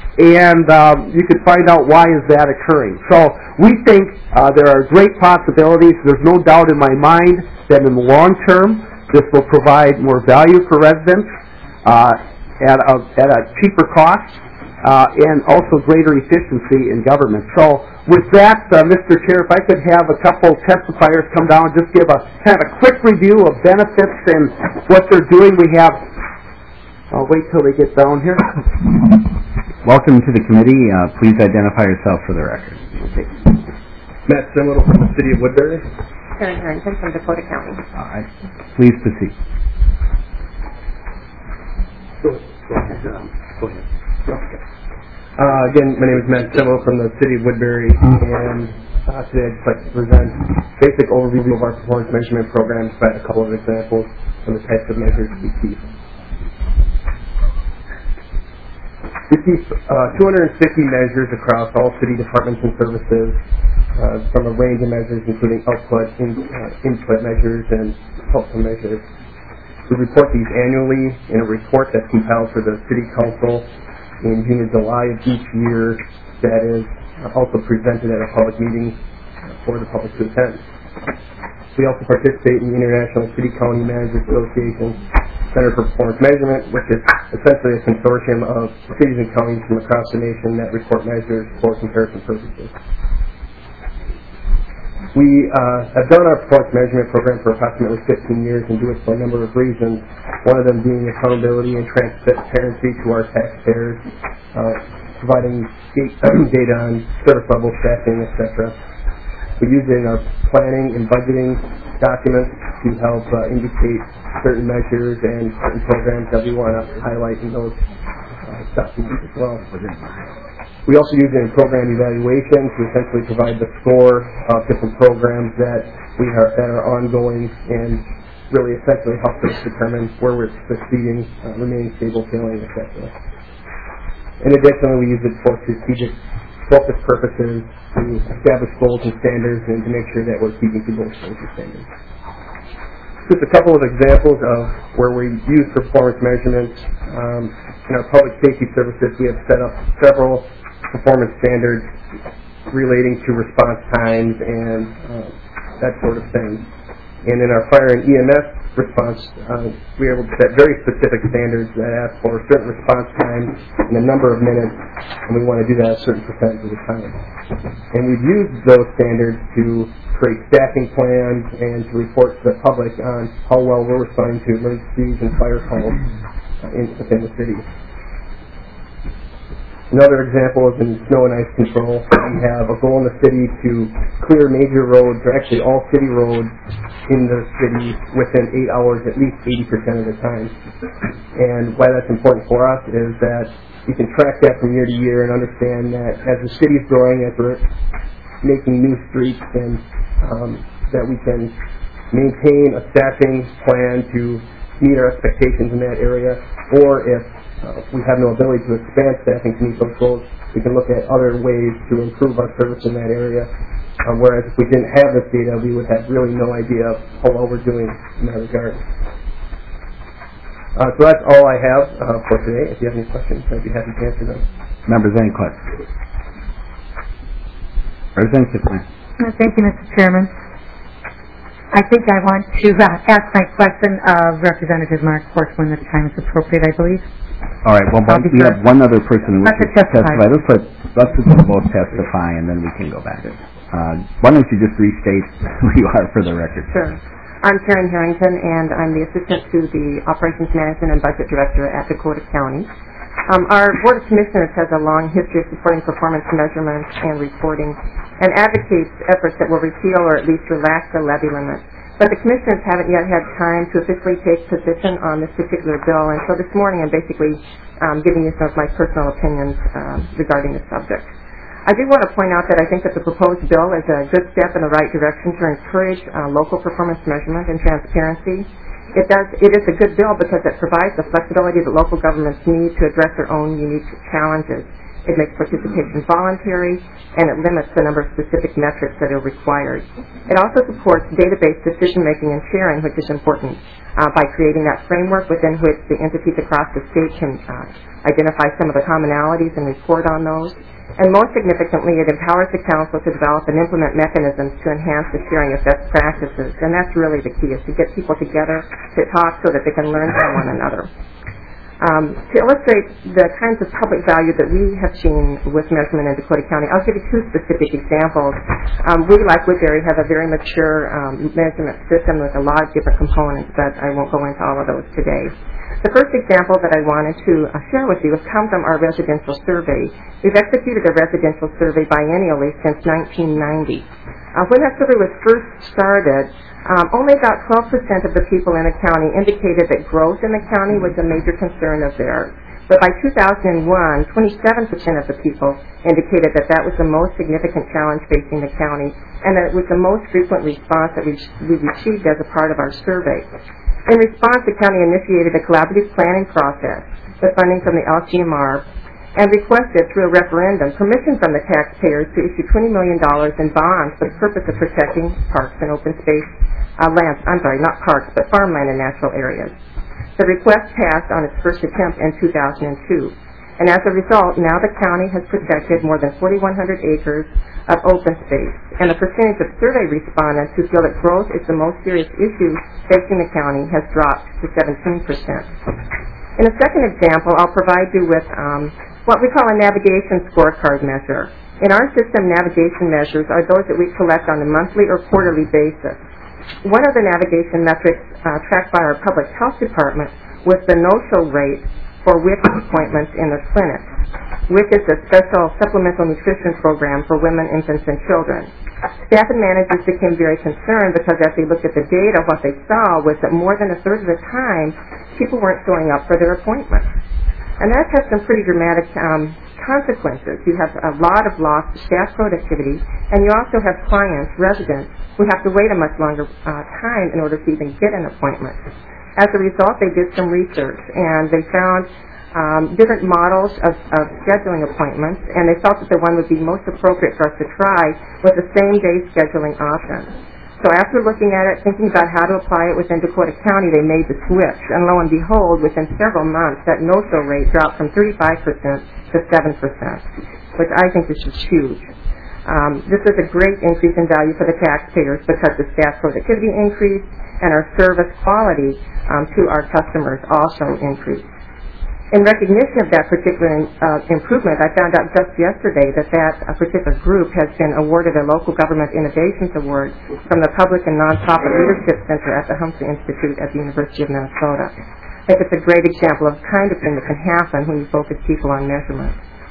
And um, you can find out why is that occurring. So we think uh, there are great possibilities. There's no doubt in my mind that in the long term, this will provide more value for residents uh, at, a, at a cheaper cost uh, and also greater efficiency in government. So with that, uh, Mister Chair, if I could have a couple testifiers come down and just give a kind of a quick review of benefits and what they're doing. We have, I'll wait till they get down here. Welcome to the committee. Uh, please identify yourself for the record. Okay. Matt Simlittle from the City of Woodbury. Karen Harrington from Dakota County. All right. Please proceed. Go ahead. Go ahead. Um, go ahead. Okay. Uh, again, my name is Matt Simlittle from the City of Woodbury, and uh, today I'd just like to present a basic overview of our performance measurement programs by a couple of examples of the types of measures we keep. We keep uh, two hundred fifty measures across all city departments and services uh, from a range of measures including output, in, uh, input measures, and output measures. We report these annually in a report that's compiled for the City Council in June or July of each year that is also presented at a public meeting for the public to attend. We also participate in the International City County Managers Association Center for Performance Measurement, which is essentially a consortium of cities and counties from across the nation that report measures for comparison purposes. We uh, have done our performance measurement program for approximately fifteen years and do it for a number of reasons, one of them being accountability and transparency to our taxpayers, uh, providing data on service level, staffing, et cetera. We use it in our planning and budgeting documents to help uh, indicate certain measures and certain programs that we want to highlight in those uh, documents as well. We also use it in program evaluation to essentially provide the score of different programs that we are, that are ongoing and really essentially help us determine where we're succeeding, uh, remaining stable, failing, et cetera. In addition, we use it for strategic focus purposes to establish goals and standards and to make sure that we're keeping to those goals and standards. Just a couple of examples of where we use performance measurements. Um, in our public safety services, we have set up several performance standards relating to response times and uh, that sort of thing. And in our fire and E M S response, uh, we are able to set very specific standards that ask for a certain response time in a number of minutes, and we want to do that a certain percentage of the time. And we've used those standards to create staffing plans and to report to the public on how well we're responding to emergencies and fire calls uh, in, within the city. Another example is in snow and ice control. We have a goal in the city to clear major roads, or actually all city roads in the city within eight hours at least eighty percent of the time. And why that's important for us is that we can track that from year to year and understand that as the city is growing, as we're making new streets, and um, that we can maintain a staffing plan to meet our expectations in that area, or if uh, we have no ability to expand staffing to meet those goals, we can look at other ways to improve our service in that area. Um, whereas if we didn't have this data, we would have really no idea how well we're doing in that regard. Uh, so that's all I have uh, for today. If you have any questions, I'd be happy to answer them. Members, any questions? Representative Klein. Uh, Thank you, Mister Chairman. I think I want to uh, ask my question of Representative Mark Horst when the time is appropriate, I believe. All right. Well, one, we have one other person who Let's wishes to testify. testify. Let's let let's let them both testify, and then we can go back. Uh, why don't you just restate who you are for the record? Sure. I'm Karen Harrington, and I'm the assistant to the Operations Management and Budget Director at Dakota County. Um, our Board of Commissioners has a long history of supporting performance measurements and reporting and advocates efforts that will repeal or at least relax the levy limit. But the Commissioners haven't yet had time to officially take position on this particular bill, and so this morning I'm basically um, giving you some of my personal opinions um, regarding the subject. I do want to point out that I think that the proposed bill is a good step in the right direction to encourage uh, local performance measurement and transparency. It does. It is a good bill because it provides the flexibility that local governments need to address their own unique challenges. It makes participation voluntary, and it limits the number of specific metrics that are required. It also supports database decision-making and sharing, which is important, uh, by creating that framework within which the entities across the state can uh, identify some of the commonalities and report on those. And most significantly, it empowers the council to develop and implement mechanisms to enhance the sharing of best practices. And that's really the key, is to get people together to talk so that they can learn from one another. Um, to illustrate the kinds of public value that we have seen with measurement in Dakota County, I'll give you two specific examples. Um, we, like Woodbury, have a very mature um, measurement system with a lot of different components, but I won't go into all of those today. The first example that I wanted to uh, share with you has come from our residential survey. We've executed a residential survey biennially since nineteen ninety. Uh, when that survey was first started, um, only about twelve percent of the people in the county indicated that growth in the county was a major concern of theirs. But by two thousand one, twenty-seven percent of the people indicated that that was the most significant challenge facing the county, and that it was the most frequent response that we, we received as a part of our survey. In response, the county initiated a collaborative planning process with funding from the L C M R and requested through a referendum permission from the taxpayers to issue twenty million dollars in bonds for the purpose of protecting parks and open space uh, lands, I'm sorry, not parks, but farmland and natural areas. The request passed on its first attempt in two thousand two. And as a result, now the county has protected more than forty-one hundred acres of open space. And the percentage of survey respondents who feel that growth is the most serious issue facing the county has dropped to seventeen percent. In a second example, I'll provide you with um, what we call a navigation scorecard measure. In our system, navigation measures are those that we collect on a monthly or quarterly basis. One of the navigation metrics uh, tracked by our public health department was the no-show rate for W I C appointments in the clinic. W I C is a special supplemental nutrition program for women, infants, and children. Staff and managers became very concerned because as they looked at the data, what they saw was that more than a third of the time, people weren't showing up for their appointments. And that has some pretty dramatic um, consequences. You have a lot of lost staff productivity, and you also have clients, residents, who have to wait a much longer uh, time in order to even get an appointment. As a result, they did some research, and they found um, different models of, of scheduling appointments, and they felt that the one would be most appropriate for us to try was the same-day scheduling option. So after looking at it, thinking about how to apply it within Dakota County, they made the switch, and lo and behold, within several months, that no-show rate dropped from thirty-five percent to seven percent, which I think is just huge. Um, this is a great increase in value for the taxpayers because the staff productivity increased and our service quality um, to our customers also increased. In recognition of that particular uh, improvement, I found out just yesterday that that uh, particular group has been awarded a Local Government Innovations Award from the Public and Nonprofit Leadership Center at the Humphrey Institute at the University of Minnesota. I think it's a great example of the kind of thing that can happen when you focus people on measurement.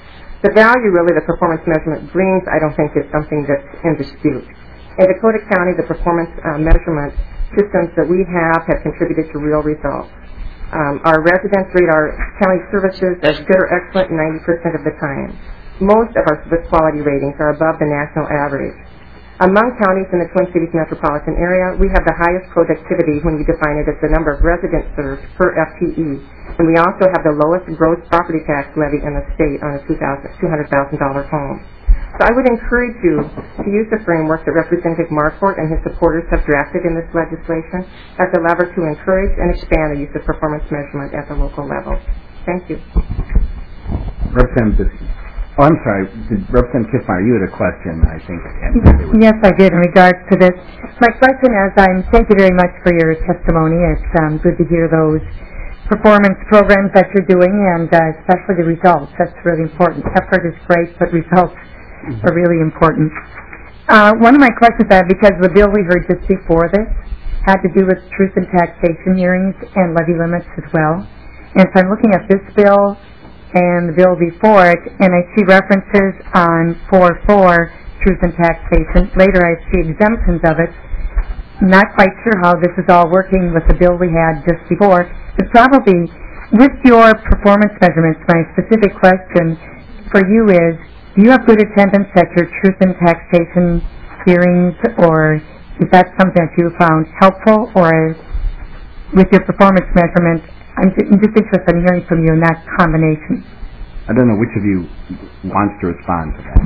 The value, really, the performance measurement brings, I don't think, is something that's in dispute. In Dakota County, the performance uh, measurement systems that we have have contributed to real results. Um, our residents rate our county services as good or excellent ninety percent of the time. Most of our service quality ratings are above the national average. Among counties in the Twin Cities metropolitan area, we have the highest productivity when you define it as the number of residents served per F T E, and we also have the lowest gross property tax levy in the state on a two hundred thousand dollars home. So I would encourage you to use the framework that Representative Marquardt and his supporters have drafted in this legislation as a lever to encourage and expand the use of performance measurement at the local level. Thank you. Representative, oh, I'm sorry, Representative Kiffmeyer, you had a question, I think. Yes, I did, in regards to this. My question is, I'm, thank you very much for your testimony. It's um, good to hear those performance programs that you're doing, and uh, especially the results. That's really important. Effort is great, but results are really important. Uh, one of my questions I have, because the bill we heard just before this had to do with truth and taxation hearings and levy limits as well. And so I'm looking at this bill and the bill before it, and I see references on four four, truth and taxation. Later I see exemptions of it. I'm not quite sure how this is all working with the bill we had just before. But probably, with your performance measurements, my specific question for you is, do you have good attendance at your truth and taxation hearings, or is that something that you found helpful, or with your performance measurement? I'm just, I'm just interested in hearing from you in that combination. I don't know which of you wants to respond to that.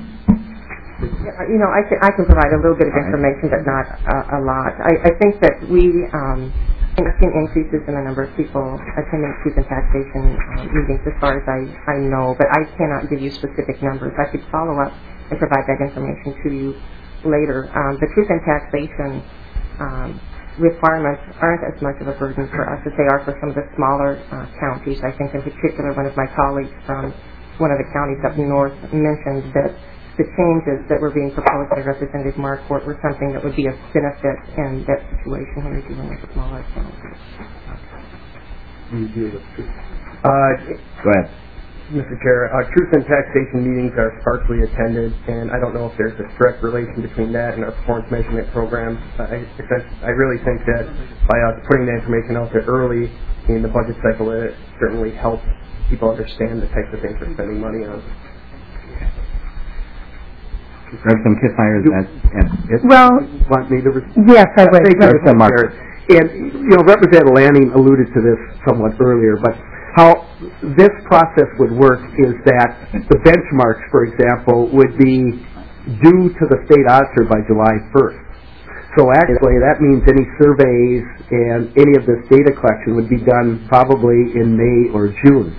You know, I can, I can provide a little bit of information, but not uh, a lot. I, I think that we um, have seen increases in the number of people attending truth and taxation uh, meetings as far as I, I know, but I cannot give you specific numbers. I could follow up and provide that information to you later. Um, the truth and taxation um, requirements aren't as much of a burden for us as they are for some of the smaller uh, counties. I think in particular one of my colleagues from one of the counties up north mentioned that the changes that were being proposed by Representative Marquardt were something that would be of benefit in that situation when you're dealing with the smaller counties. Uh, Go ahead. Mister Chair, uh, truth and taxation meetings are sparsely attended, and I don't know if there's a direct relation between that and our performance measurement programs. Uh, I, I really think that by us putting the information out there early in the budget cycle, it certainly helps people understand the types of things we're spending money on. Representative Kiffmeyer, is that it? Well, want me to respond? Yes, I would. Thank you, Representative Marquardt. And, you know, Representative Lanning alluded to this somewhat earlier, but how this process would work is that the benchmarks, for example, would be due to the state auditor by July first. So actually, that means any surveys and any of this data collection would be done probably in May or June.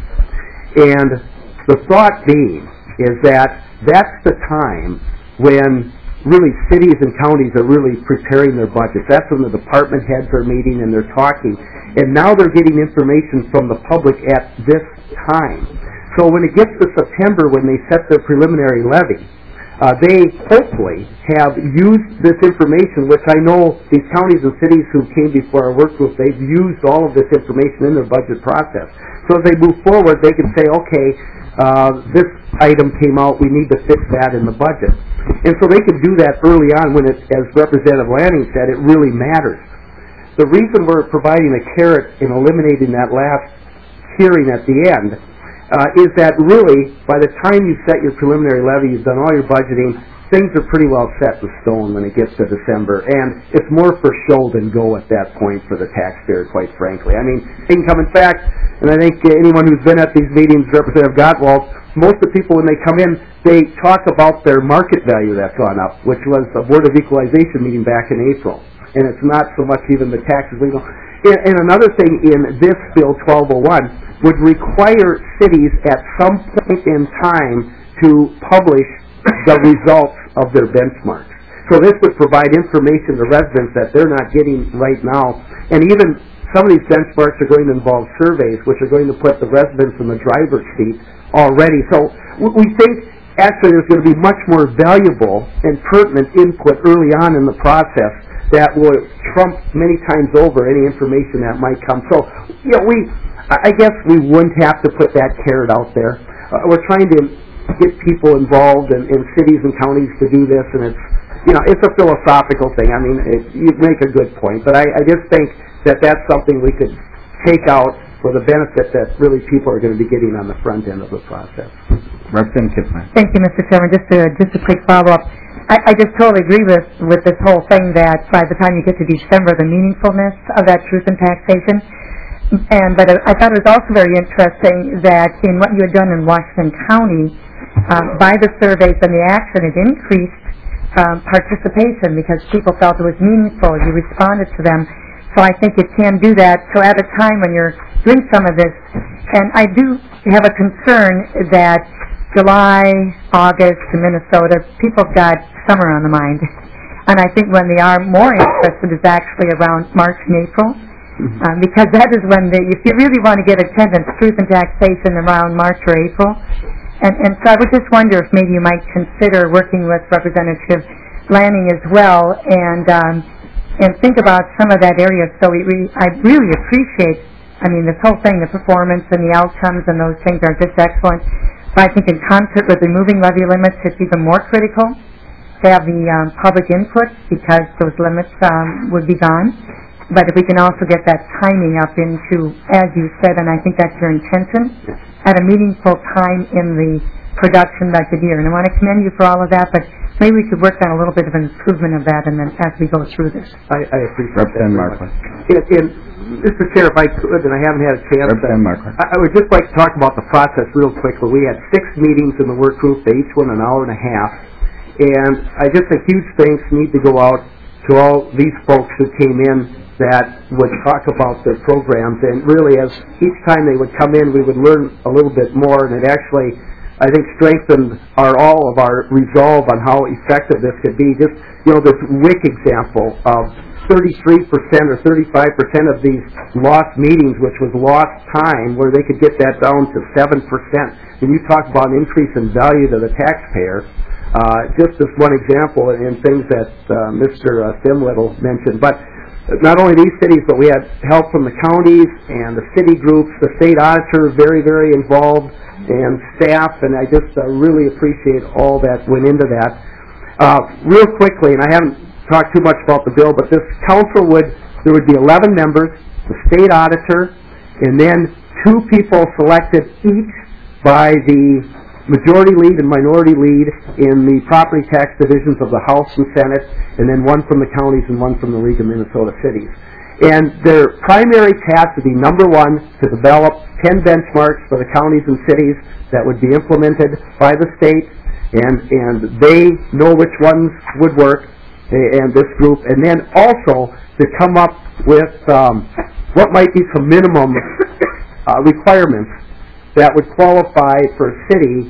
And the thought being is that that's the time when really cities and counties are really preparing their budgets. That's when the department heads are meeting and they're talking. And now they're getting information from the public at this time. So when it gets to September, when they set their preliminary levy, uh, they hopefully have used this information, which I know these counties and cities who came before our work group, they've used all of this information in their budget process. So as they move forward, they can say, okay, uh, this item came out, we need to fix that in the budget. And so they can do that early on when, it, as Representative Lanning said, it really matters. The reason we're providing a carrot in eliminating that last hearing at the end uh, is that really, by the time you set your preliminary levy, you've done all your budgeting, things are pretty well set in stone when it gets to December, and it's more for show than go at that point for the taxpayer, quite frankly. I mean, income, in fact, and I think anyone who's been at these meetings, Representative Gottwald, most of the people, when they come in, they talk about their market value that's gone up, which was a Board of Equalization meeting back in April. And it's not so much even the taxes legal. And, and another thing in this Bill twelve oh one would require cities at some point in time to publish the results of their benchmarks. So this would provide information to residents that they're not getting right now. And even some of these benchmarks are going to involve surveys, which are going to put the residents in the driver's seat already. So we think actually there's going to be much more valuable and pertinent input early on in the process that will trump many times over any information that might come. So, you know, we, I guess we wouldn't have to put that carrot out there. Uh, we're trying to get people involved in, in cities and counties to do this, and it's, you know, it's a philosophical thing. I mean, it, you make a good point, but I, I just think that that's something we could take out for the benefit that really people are going to be getting on the front end of the process. Representative Kipling. Thank you, Mister Chairman. Just a, just a quick follow-up. I, I just totally agree with, with this whole thing that by the time you get to December, the meaningfulness of that truth in taxation. And but I thought it was also very interesting that in what you had done in Washington County, uh, by the surveys and the action, it increased um, participation because people felt it was meaningful. You responded to them. So I think it can do that. So at a time when you're doing some of this, and I do have a concern that July, August, in Minnesota, people have got summer on the mind. And I think when they are more interested is actually around March and April. Um, because that is when the, if you really want to get attendance, truth and taxation around March or April. And, and so I would just wonder if maybe you might consider working with Representative Lanning as well and um, and think about some of that area. So we, we, I really appreciate, I mean, this whole thing, the performance and the outcomes and those things are just excellent. But I think in concert with removing levy limits, it's even more critical to have the um, public input because those limits um, would be gone. But if we can also get that timing up into, as you said, and I think that's your intention, at a meaningful time in the production budget year. And I want to commend you for all of that, but maybe we could work on a little bit of an improvement of that and then as we go through this. I, I appreciate Representative that. Markland. And, and, Mister Chair, if I could, and I haven't had a chance, Representative Markland. I, I would just like to talk about the process real quickly. We had six meetings in the work group, they each went an hour and a half, and I just think huge thanks need to go out to all these folks who came in that would talk about their programs, and really as each time they would come in we would learn a little bit more, and it actually I think strengthened our all of our resolve on how effective this could be. Just, you know, this W I C example of thirty-three percent or thirty-five percent of these lost meetings, which was lost time, where they could get that down to seven percent. And you talk about an increase in value to the taxpayer. Uh, just as one example in things that uh, Mister Simlittle mentioned. But not only these cities, but we had help from the counties and the city groups, the state auditor very, very involved, and staff, and I just uh, really appreciate all that went into that. Uh, real quickly, and I haven't talked too much about the bill, but this council would, there would be eleven members, the state auditor, and then two people selected each by the majority lead and minority lead in the property tax divisions of the House and Senate, and then one from the counties and one from the League of Minnesota Cities. And their primary task would be, number one, to develop ten benchmarks for the counties and cities that would be implemented by the state, and, and they know which ones would work, and this group, and then also to come up with um, what might be some minimum uh, requirements that would qualify for a city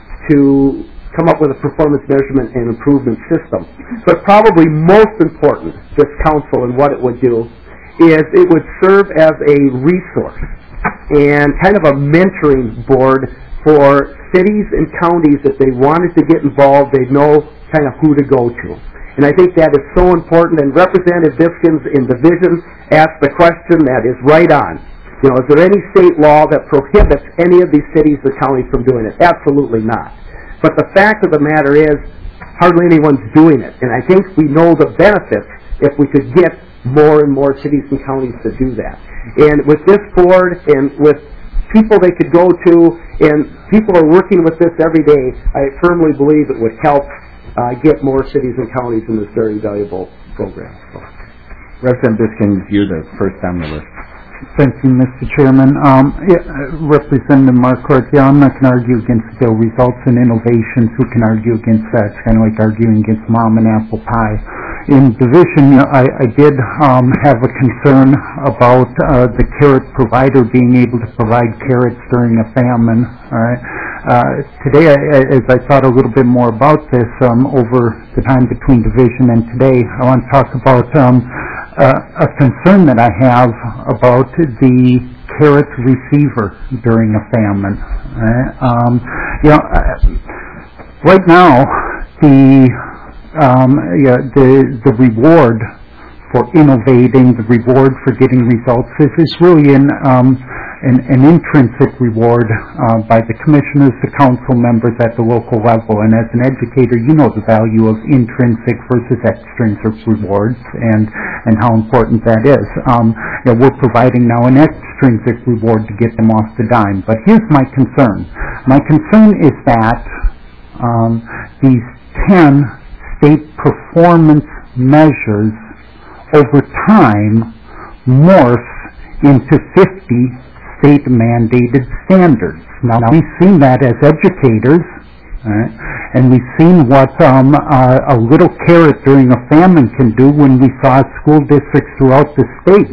to come up with a performance measurement and improvement system. But probably most important, this council and what it would do, is it would serve as a resource and kind of a mentoring board for cities and counties. If they wanted to get involved, they'd know kind of who to go to. And I think that is so important, and Representative Biskins in division asked the question that is right on. You know, is there any state law that prohibits any of these cities or counties from doing it? Absolutely not. But the fact of the matter is, hardly anyone's doing it. And I think we know the benefits if we could get more and more cities and counties to do that. And with this board and with people they could go to, and people are working with this every day, I firmly believe it would help uh, get more cities and counties in this very valuable program. So. Representative Biskins, you're the first on the list. Thank you, Mister Chairman. Um, yeah, Representative Marquardt, yeah, I'm not going to argue against the bill. Results and innovations, who can argue against that? It's kind of like arguing against mom and apple pie. In division, you know, I, I did um, have a concern about uh, the carrot provider being able to provide carrots during a famine. All right. Uh, today, I, as I thought a little bit more about this um, over the time between division and today, I want to talk about um, Uh, a concern that I have about the carrot receiver during a famine. Right? Um, you know, uh, right now, the um, yeah, the the reward for innovating, the reward for getting results is, is really in um, an, an intrinsic reward uh, by the commissioners, the council members at the local level. And as an educator, you know the value of intrinsic versus extrinsic rewards and, and how important that is. Um, you know, we're providing now an extrinsic reward to get them off the dime. But here's my concern. My concern is that um, these ten state performance measures over time morph into fifty state-mandated standards. Now, we've seen that as educators, right? And we've seen what um, uh, a little carrot during a famine can do when we saw school districts throughout the state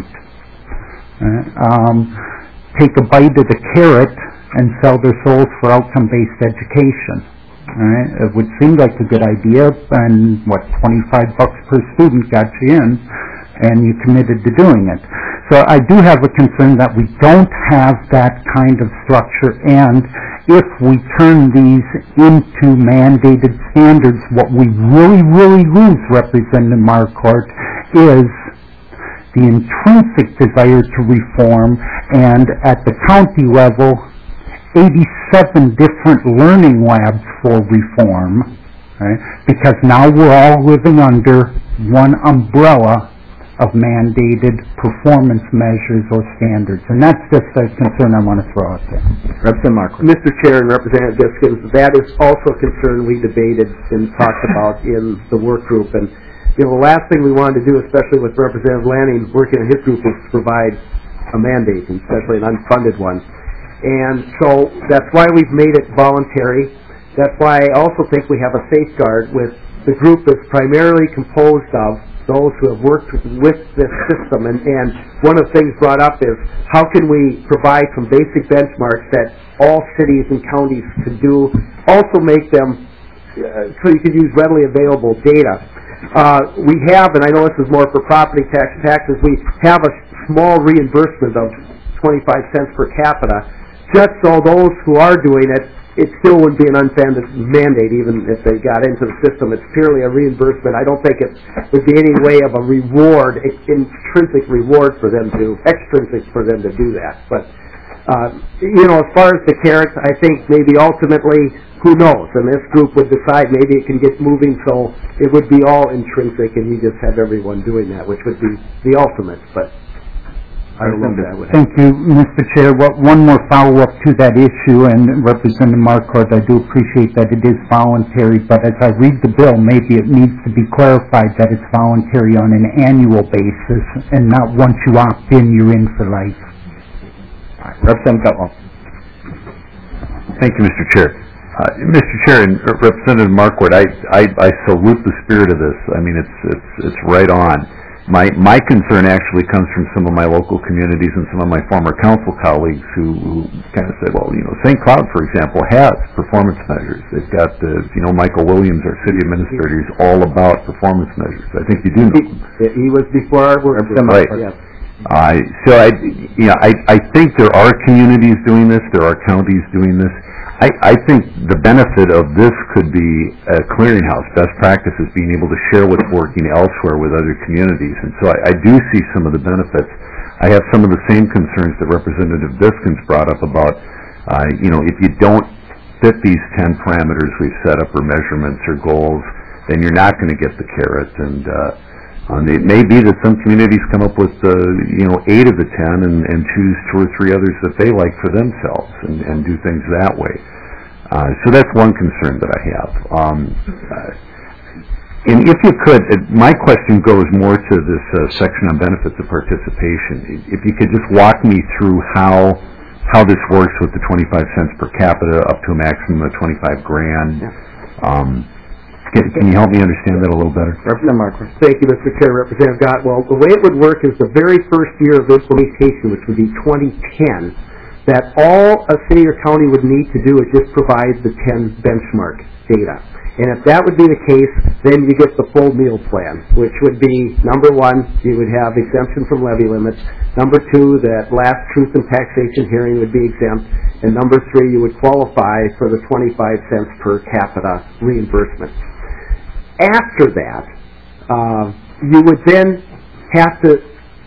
right? um, take a bite of the carrot and sell their souls for outcome-based education. Right? It would seem like a good idea, and what, twenty-five bucks per student got you in, and you committed to doing it. So I do have a concern that we don't have that kind of structure, and if we turn these into mandated standards, what we really, really lose, Representative Marquardt, is the intrinsic desire to reform, and at the county level, eighty-seven different learning labs for reform, right? Because now we're all living under one umbrella of mandated performance measures or standards. And that's just a concern I want to throw out there. Representative Marquardt. Mister Chair and Representative Biskins, that is also a concern we debated and talked about in the work group. And, you know, the last thing we wanted to do, especially with Representative Lanning working in his group, was to provide a mandate, and especially an unfunded one. And so that's why we've made it voluntary. That's why I also think we have a safeguard with the group that's primarily composed of those who have worked with this system. And, and one of the things brought up is how can we provide some basic benchmarks that all cities and counties could do, also make them uh, so you could use readily available data. Uh, we have, and I know this is more for property tax taxes, we have a small reimbursement of twenty-five cents per capita, just so those who are doing it, it still wouldn't be an unfunded mandate even if they got into the system. It's purely a reimbursement. I don't think it would be any way of a reward, intrinsic reward for them to, extrinsic for them to do that. But, uh, you know, as far as the carrots, I think maybe ultimately, who knows, and this group would decide maybe it can get moving so it would be all intrinsic and you just have everyone doing that, which would be the ultimate. But I don't know if that would happen. Thank you, Mister Chair. What, one more follow-up to that issue, and Representative Marquardt, I do appreciate that it is voluntary, but as I read the bill, maybe it needs to be clarified that it's voluntary on an annual basis, and not once you opt in, you're in for life. All right. Representative Cutwell. Thank you, Mister Chair. Uh, Mister Chair and Representative Marquardt, I, I, I salute the spirit of this. I mean, it's, it's, it's right on. My my concern actually comes from some of my local communities and some of my former council colleagues who, who kind of said, well, you know, Saint Cloud, for example, has performance measures. They've got, uh, you know, Michael Williams, our city administrator, is all about performance measures. I think you do know him. He, he was before our work group. Right. Yes. Uh, so I, you know, I, I think there are communities doing this. There are counties doing this. I, I think the benefit of this could be a clearinghouse, best practices, being able to share what's working elsewhere with other communities. And so I, I do see some of the benefits. I have some of the same concerns that Representative Biskins brought up about, uh, you know, if you don't fit these ten parameters we've set up or measurements or goals, then you're not going to get the carrot. And uh, um, it may be that some communities come up with, uh, you know, eight of the ten and, and choose two or three others that they like for themselves and, and do things that way. Uh, so that's one concern that I have. Um, uh, and if you could, uh, my question goes more to this uh, section on benefits of participation. If you could just walk me through how how this works with the twenty-five cents per capita up to a maximum of twenty-five grand. Um, can, can you help me understand that a little better? Representative Marquardt. Thank you, Mister Chair. Representative Gott. Well, the way it would work is the very first year of implementation, which would be twenty ten, that all a city or county would need to do is just provide the ten benchmark data. And if that would be the case, then you get the full meal plan, which would be, number one, you would have exemption from levy limits. Number two, that last truth and taxation hearing would be exempt. And number three, you would qualify for the twenty-five cents per capita reimbursement. After that, uh, you would then have to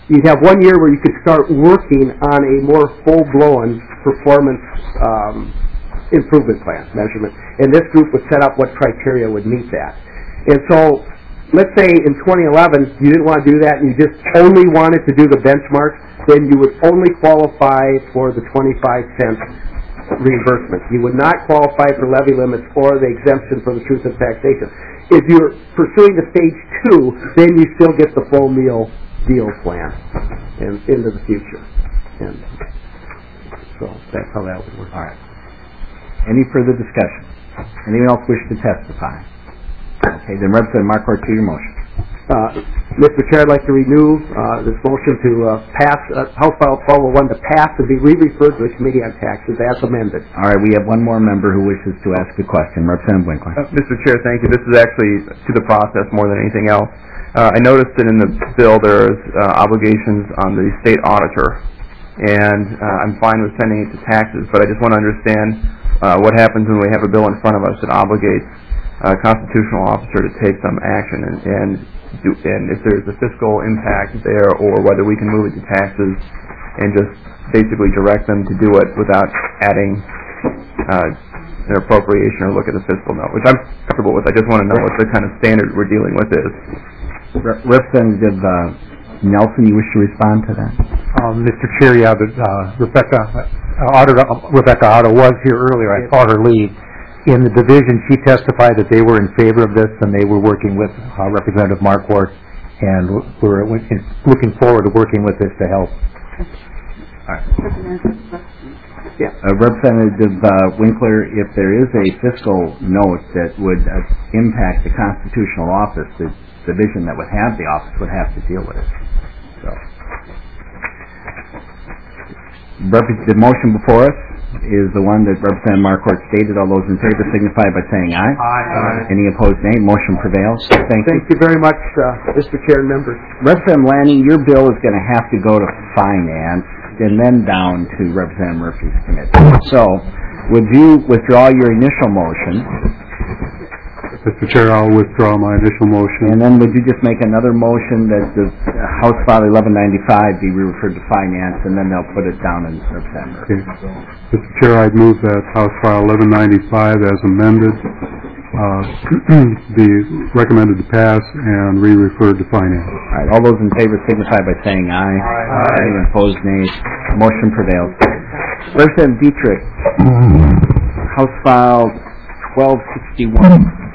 you'd have one year where you could start working on a more full-blown performance um, improvement plan measurement. And this group would set up what criteria would meet that. And so, let's say in twenty eleven you didn't want to do that and you just only wanted to do the benchmark, then you would only qualify for the twenty-five cent reimbursement. You would not qualify for levy limits or the exemption for the truth in taxation. If you're pursuing the stage two, then you still get the full meal deal plan and into the future. And so that's how that would work. All right. Any further discussion? Anyone else wish to testify? Okay, then Representative Marquardt, to your motion. Uh, Mister Chair, I'd like to renew uh, this motion to uh, pass uh, House File twelve oh one to pass and be re-referred to the Committee on Taxes as amended. All right, we have one more member who wishes to ask a question. Representative Winkler. Uh, Mister Chair, thank you. This is actually to the process more than anything else. Uh, I noticed that in the bill there's uh, obligations on the state auditor, and uh, I'm fine with sending it to taxes, but I just want to understand uh, what happens when we have a bill in front of us that obligates a constitutional officer to take some action, and, and, do, and if there's a fiscal impact there, or whether we can move it to taxes and just basically direct them to do it without adding uh, an appropriation or look at the fiscal note, which I'm comfortable with. I just want to know what the kind of standard we're dealing with is. Re- Representative uh, Nelson, you wish to respond to that? Um, Mister Chair, yeah, but, uh, Rebecca, uh, Auditor, uh, Rebecca Otto was here earlier. I saw her leave. In the division, she testified that they were in favor of this, and they were working with uh, Representative Marquardt, and we're looking forward to working with this to help. All right. Yeah. Uh, Representative uh, Winkler, if there is a fiscal note that would uh, impact the constitutional office, the division that would have the office would have to deal with it. So, Rep- the motion before us is the one that Representative Marquardt stated. All those in favor signify by saying aye. Aye. Any opposed, nay. Motion prevails. Thank, Thank you. you very much, uh, Mister Chair and members. Representative Lanning, your bill is going to have to go to Finance and then down to Representative Murphy's committee. So, would you withdraw your initial motion? Mister Chair, I'll withdraw my initial motion. And then would you just make another motion that the House File eleven ninety-five be referred to Finance, and then they'll put it down in September? Okay. Mister Chair, I'd move that House File eleven ninety-five as amended uh, be recommended to pass and re-referred to Finance. All right. All those in favor signify by saying aye. Aye. Any opposed, nay. Motion prevails. Representative Dietrich, House File twelve sixty-one.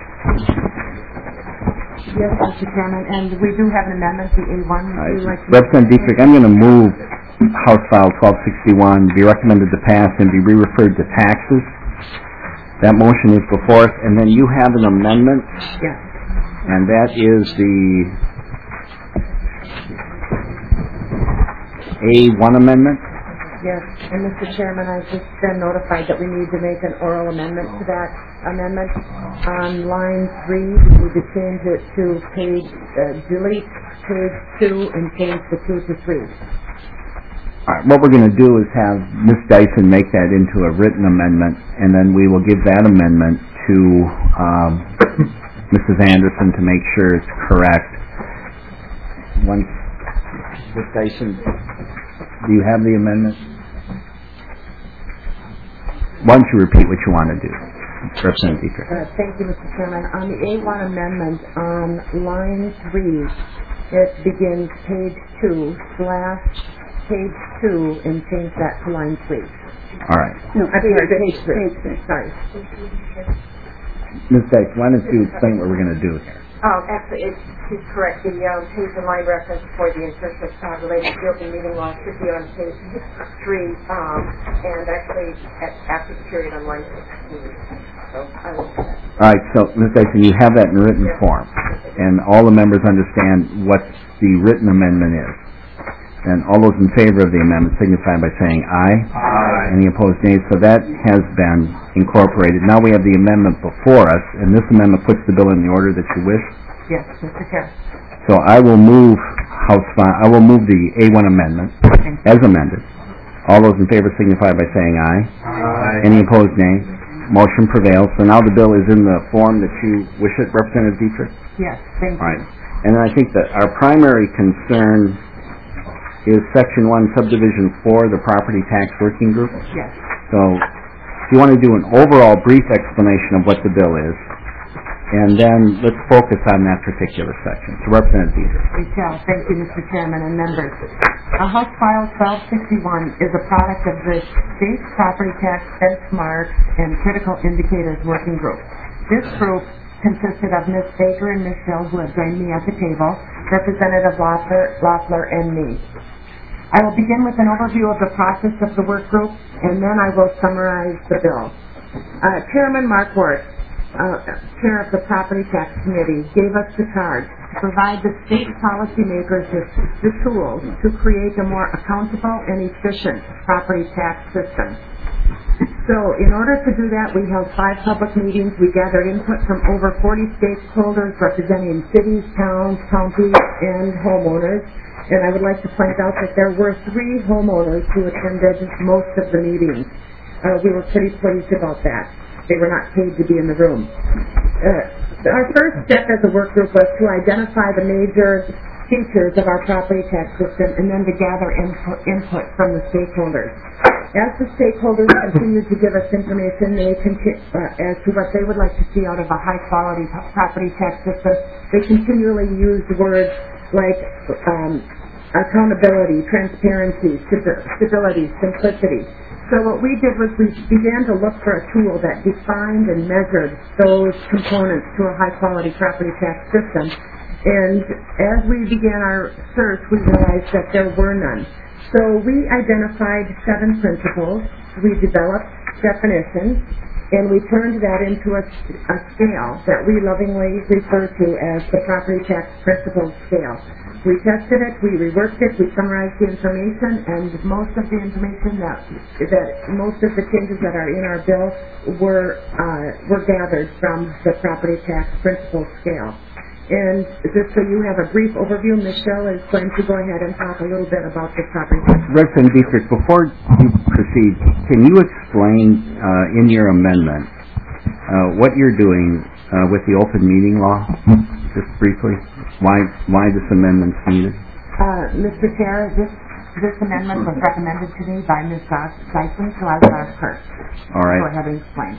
Yes, Mister Chairman, and we do have an amendment, the A one. Would you like to Representative Dietrich, I'm going to move House File twelve sixty-one be recommended to pass and be re-referred to taxes. That motion is before us, and then you have an amendment. Yes. And that is the A one amendment. Yes, and Mister Chairman, I've just been notified that we need to make an oral amendment to that amendment. On line three, we need to change it to page, uh, delete page two and change the two to three. All right, what we're going to do is have Miz Dyson make that into a written amendment, and then we will give that amendment to um, Missus Anderson to make sure it's correct. Once, Miz Dyson, do you have the amendment? Why don't you repeat what you want to do, Representative Dietrich? Uh, thank you, Mister Chairman. On the A one amendment, on line three, it begins page two slash page two and change that to line three. All right. No, I'm sorry, page three. Page three. Sorry. Miz Dyson, why don't you explain what we're going to do here? Um, actually, it's, it's correct. The um, page and line reference for the interest uh, related to the open meeting law should be on page three, um, and actually at, after the period on line sixteen. So I will do that. All right, so Miz Dyson, you have that in written form, and all the members understand what the written amendment is. And all those in favor of the amendment signify by saying aye. Aye. Any opposed, nay. So that has been incorporated. Now we have the amendment before us, and this amendment puts the bill in the order that you wish. Yes, Mister Chair. So I will move House File, I will move the A one amendment as amended. All those in favor signify by saying aye. Aye. Any opposed, nay. Motion prevails. So now the bill is in the form that you wish it, Representative Dietrich? Yes, thank you. All right. And I think that our primary concern is Section one, Subdivision four, the Property Tax Working Group. Yes. So if you want to do an overall brief explanation of what the bill is, and then let's focus on that particular section. So Representative Dietrich. We shall. Thank you, Mister Chairman and members. Uh, House File twelve sixty-one is a product of the State Property Tax Benchmarks and Critical Indicators Working Group. This group consisted of Miz Baker and Miz Hill, who have joined me at the table, Representative Loeffler, Loeffler, and me. I will begin with an overview of the process of the work group, and then I will summarize the bill. Uh, Chairman Mark Ward, Uh, chair of the Property Tax Committee, gave us the charge to provide the state policymakers with the tools to create a more accountable and efficient property tax system. So in order to do that, we held five public meetings. We gathered input from over forty stakeholders representing cities, towns, counties, and homeowners. And I would like to point out that there were three homeowners who attended most of the meetings. Uh, we were pretty pleased about that. They were not paid to be in the room. Uh, our first step as a work group was to identify the major features of our property tax system and then to gather input, input from the stakeholders. As the stakeholders continued to give us information they conti- uh, as to what they would like to see out of a high-quality p- property tax system, they continually used words like um, accountability, transparency, stability, simplicity. So what we did was we began to look for a tool that defined and measured those components to a high-quality property tax system. And as we began our search, we realized that there were none. So we identified seven principles, we developed definitions, and we turned that into a, a scale that we lovingly refer to as the Property Tax Principles Scale. We tested it, we reworked it, we summarized the information, and most of the information that, that most of the changes that are in our bill were, uh, were gathered from the Property Tax Principles Scale. And just so you have a brief overview, Michelle is going to go ahead and talk a little bit about the property tax. Representative Dietrich, before you proceed, can you explain uh, in your amendment uh, what you're doing uh, with the open meeting law, just briefly? Why why this amendment's needed? Uh, Mister Chair, this this amendment was recommended to me by Miz Dyson, so I will ask her. All right. Go ahead and explain.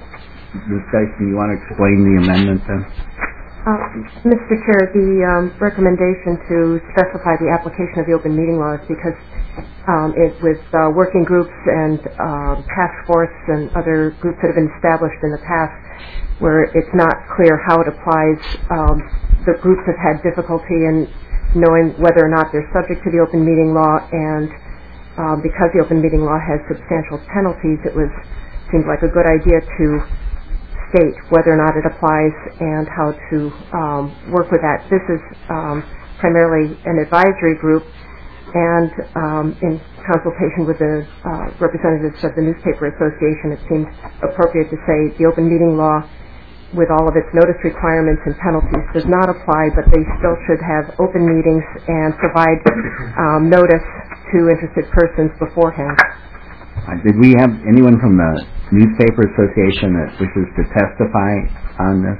Miz Dyson, you want to explain the amendment then? Uh, Mister Chair, the um, recommendation to specify the application of the open meeting law is because um, it, with uh, working groups and uh, task force and other groups that have been established in the past where it's not clear how it applies, um, the groups have had difficulty in knowing whether or not they're subject to the open meeting law, and uh, because the open meeting law has substantial penalties, it was seemed like a good idea to state whether or not it applies and how to um, work with that. This is um, primarily an advisory group, and um, in consultation with the uh, representatives of the Newspaper Association, it seemed appropriate to say the open meeting law, with all of its notice requirements and penalties, does not apply, but they still should have open meetings and provide um, notice to interested persons beforehand. Uh, did we have anyone from the Newspaper Association that wishes to testify on this?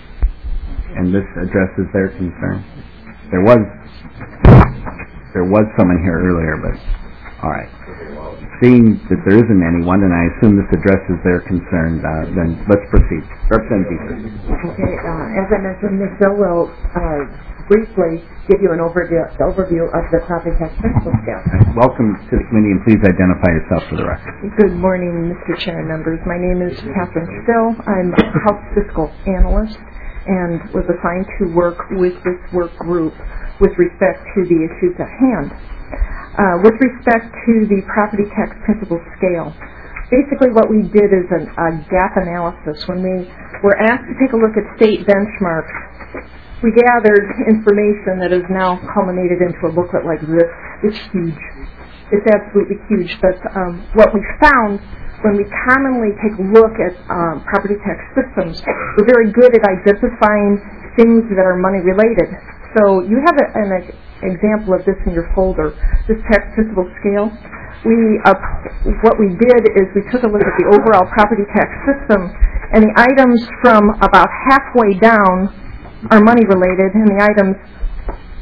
And this addresses their concern? There was there was someone here earlier, but all right. Seeing that there isn't anyone, and I assume this addresses their concern, uh, then let's proceed. Representative Dietrich. Okay, uh, as I mentioned, Miz Bill will uh, briefly give you an overview, overview of the property tax principles scale. Welcome to the committee, and please identify yourself for the record. Good morning, Mister Chair and members. My name is Catherine Still. I'm a House Fiscal Analyst and was assigned to work with this work group with respect to the issues at hand. Uh, with respect to the property tax principles scale, basically what we did is an, a gap analysis. When we were asked to take a look at state benchmarks, we gathered information that is now culminated into a booklet like this. It's huge. It's absolutely huge. But um, what we found when we commonly take a look at um, property tax systems, we're very good at identifying things that are money related. So you have a, an example of this in your folder, this tax principle scale. We, uh, what we did is we took a look at the overall property tax system, and the items from about halfway down are money related, and the items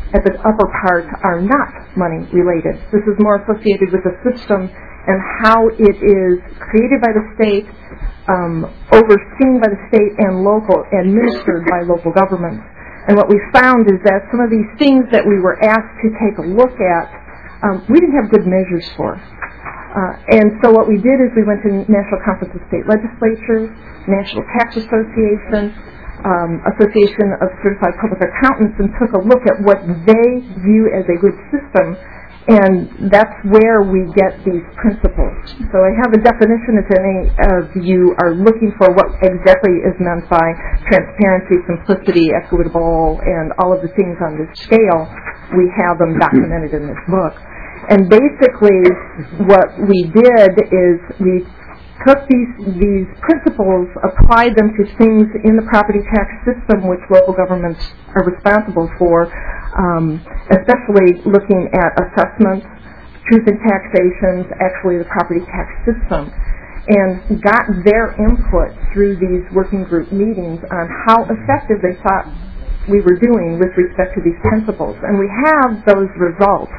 at the upper part are not money related. This is more associated with the system and how it is created by the state, um, overseen by the state and local, administered by local governments. And what we found is that some of these things that we were asked to take a look at, um, we didn't have good measures for. Uh, and so what we did is we went to National Conference of State Legislatures, National Tax Association, um, Association of Certified Public Accountants, and took a look at what they view as a good system. And that's where we get these principles. So I have a definition if any of you are looking for what exactly is meant by transparency, simplicity, equitable, and all of the things on this scale. We have them documented in this book. And basically what we did is we took these, these principles, applied them to things in the property tax system which local governments are responsible for, um, especially looking at assessments, truth in taxations, actually the property tax system, and got their input through these working group meetings on how effective they thought we were doing with respect to these principles. And we have those results.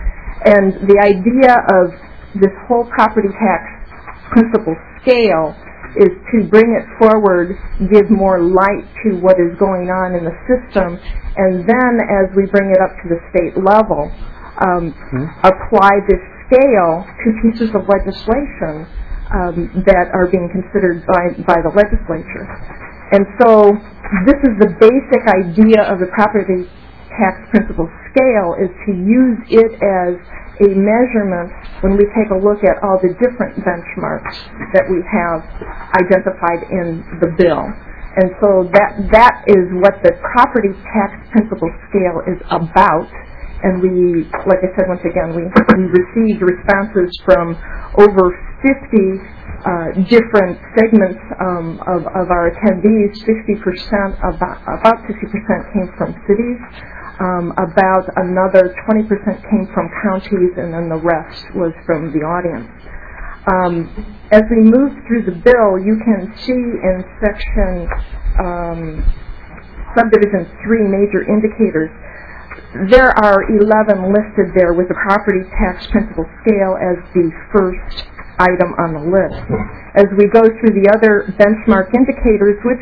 And the idea of this whole property tax principle scale is to bring it forward, give more light to what is going on in the system, and then as we bring it up to the state level, um, mm-hmm. apply this scale to pieces of legislation um, that are being considered by, by the legislature. And so this is the basic idea of the property tax principle scale, is to use it as a measurement when we take a look at all the different benchmarks that we have identified in the bill. And so that that is what the property tax principle scale is about. And we, like I said, once again, we, we received responses from over fifty uh, different segments um, of, of our attendees. sixty percent, about, about sixty percent came from cities. Um, about another twenty percent came from counties, and then the rest was from the audience. Um, as we move through the bill, you can see in section um, subdivision three, major indicators, there are eleven listed there with the property tax principle scale as the first item on the list. As we go through the other benchmark indicators, which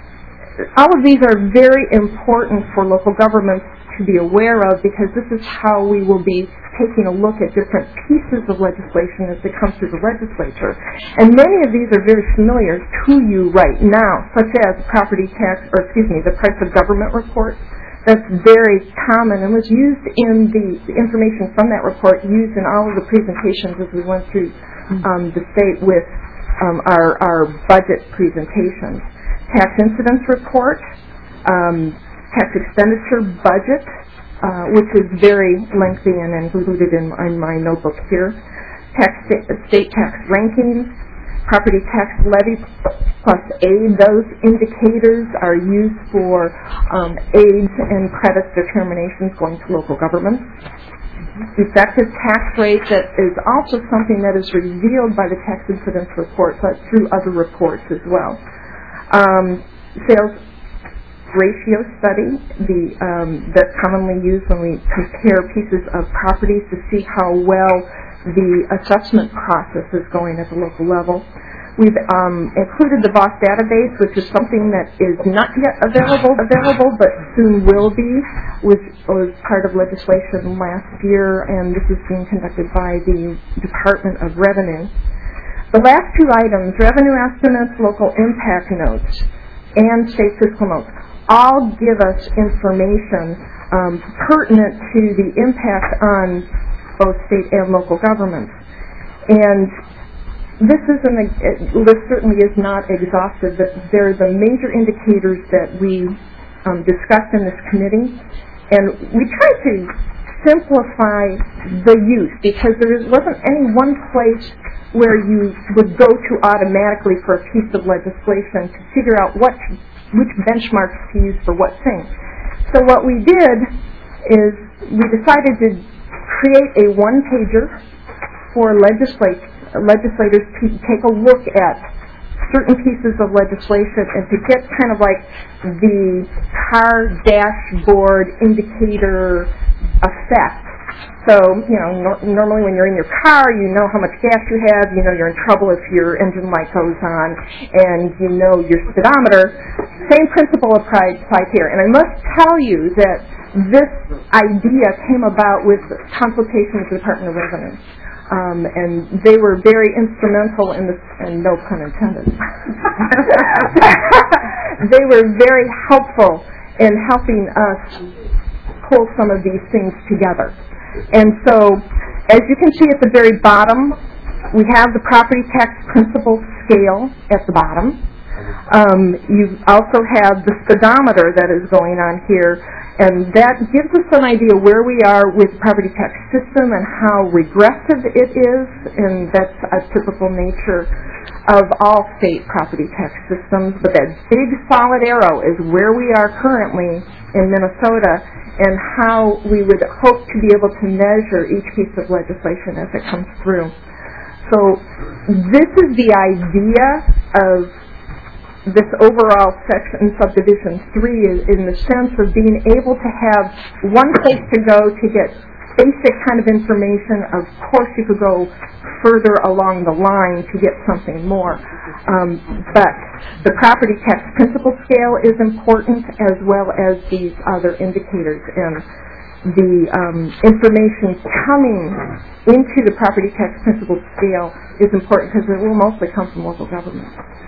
all of these are very important for local governments to be aware of, because this is how we will be taking a look at different pieces of legislation as they come through the legislature. And many of these are very familiar to you right now, such as property tax, or excuse me, the price of government report. That's very common and was used in the, the information from that report, used in all of the presentations as we went through um, the state with um, our, our budget presentations. Tax incidence report, um, tax expenditure budget, uh, which is very lengthy and included in, in my notebook here. Tax sta- state tax rankings, property tax levy plus aid. Those indicators are used for um, aids and credits determinations going to local governments. Effective tax rate, that is also something that is revealed by the tax incidence report, but through other reports as well. Um, sales ratio study, the um, that's commonly used when we compare pieces of properties to see how well the assessment process is going at the local level. We've um, included the V O S database, which is something that is not yet available, available, but soon will be, which was part of legislation last year, and this is being conducted by the Department of Revenue. The last two items, revenue estimates, local impact notes, and state fiscal notes, all give us information um, pertinent to the impact on both state and local governments. And this isn't a, this certainly is not exhaustive, but there are the major indicators that we um, discussed in this committee, and we tried to simplify the use, because there wasn't any one place where you would go to automatically for a piece of legislation to figure out what which benchmarks to use for what thing. So what we did is we decided to create a one-pager for legislat- legislators to take a look at certain pieces of legislation and to get kind of like the car dashboard indicator effect. So, you know, no, normally when you're in your car, you know how much gas you have, you know you're in trouble if your engine light goes on, and you know your speedometer. Same principle applies, applies here. And I must tell you that this idea came about with consultation with the Department of Revenue. Um, and they were very instrumental in this, and no pun intended. They were very helpful in helping us pull some of these things together. And so, as you can see at the very bottom, we have the property tax principal scale at the bottom. Um, you also have the speedometer that is going on here, and that gives us an idea where we are with the property tax system and how regressive it is, and that's a typical nature of all state property tax systems. But that big solid arrow is where we are currently in Minnesota, and how we would hope to be able to measure each piece of legislation as it comes through. So this is the idea of this overall section, subdivision three, is in the sense of being able to have one place to go to get basic kind of information. Of course, you could go further along the line to get something more. Um, but the property tax principal scale is important, as well as these other indicators. And the um, information coming into the property tax principal scale is important because it will mostly come from local government.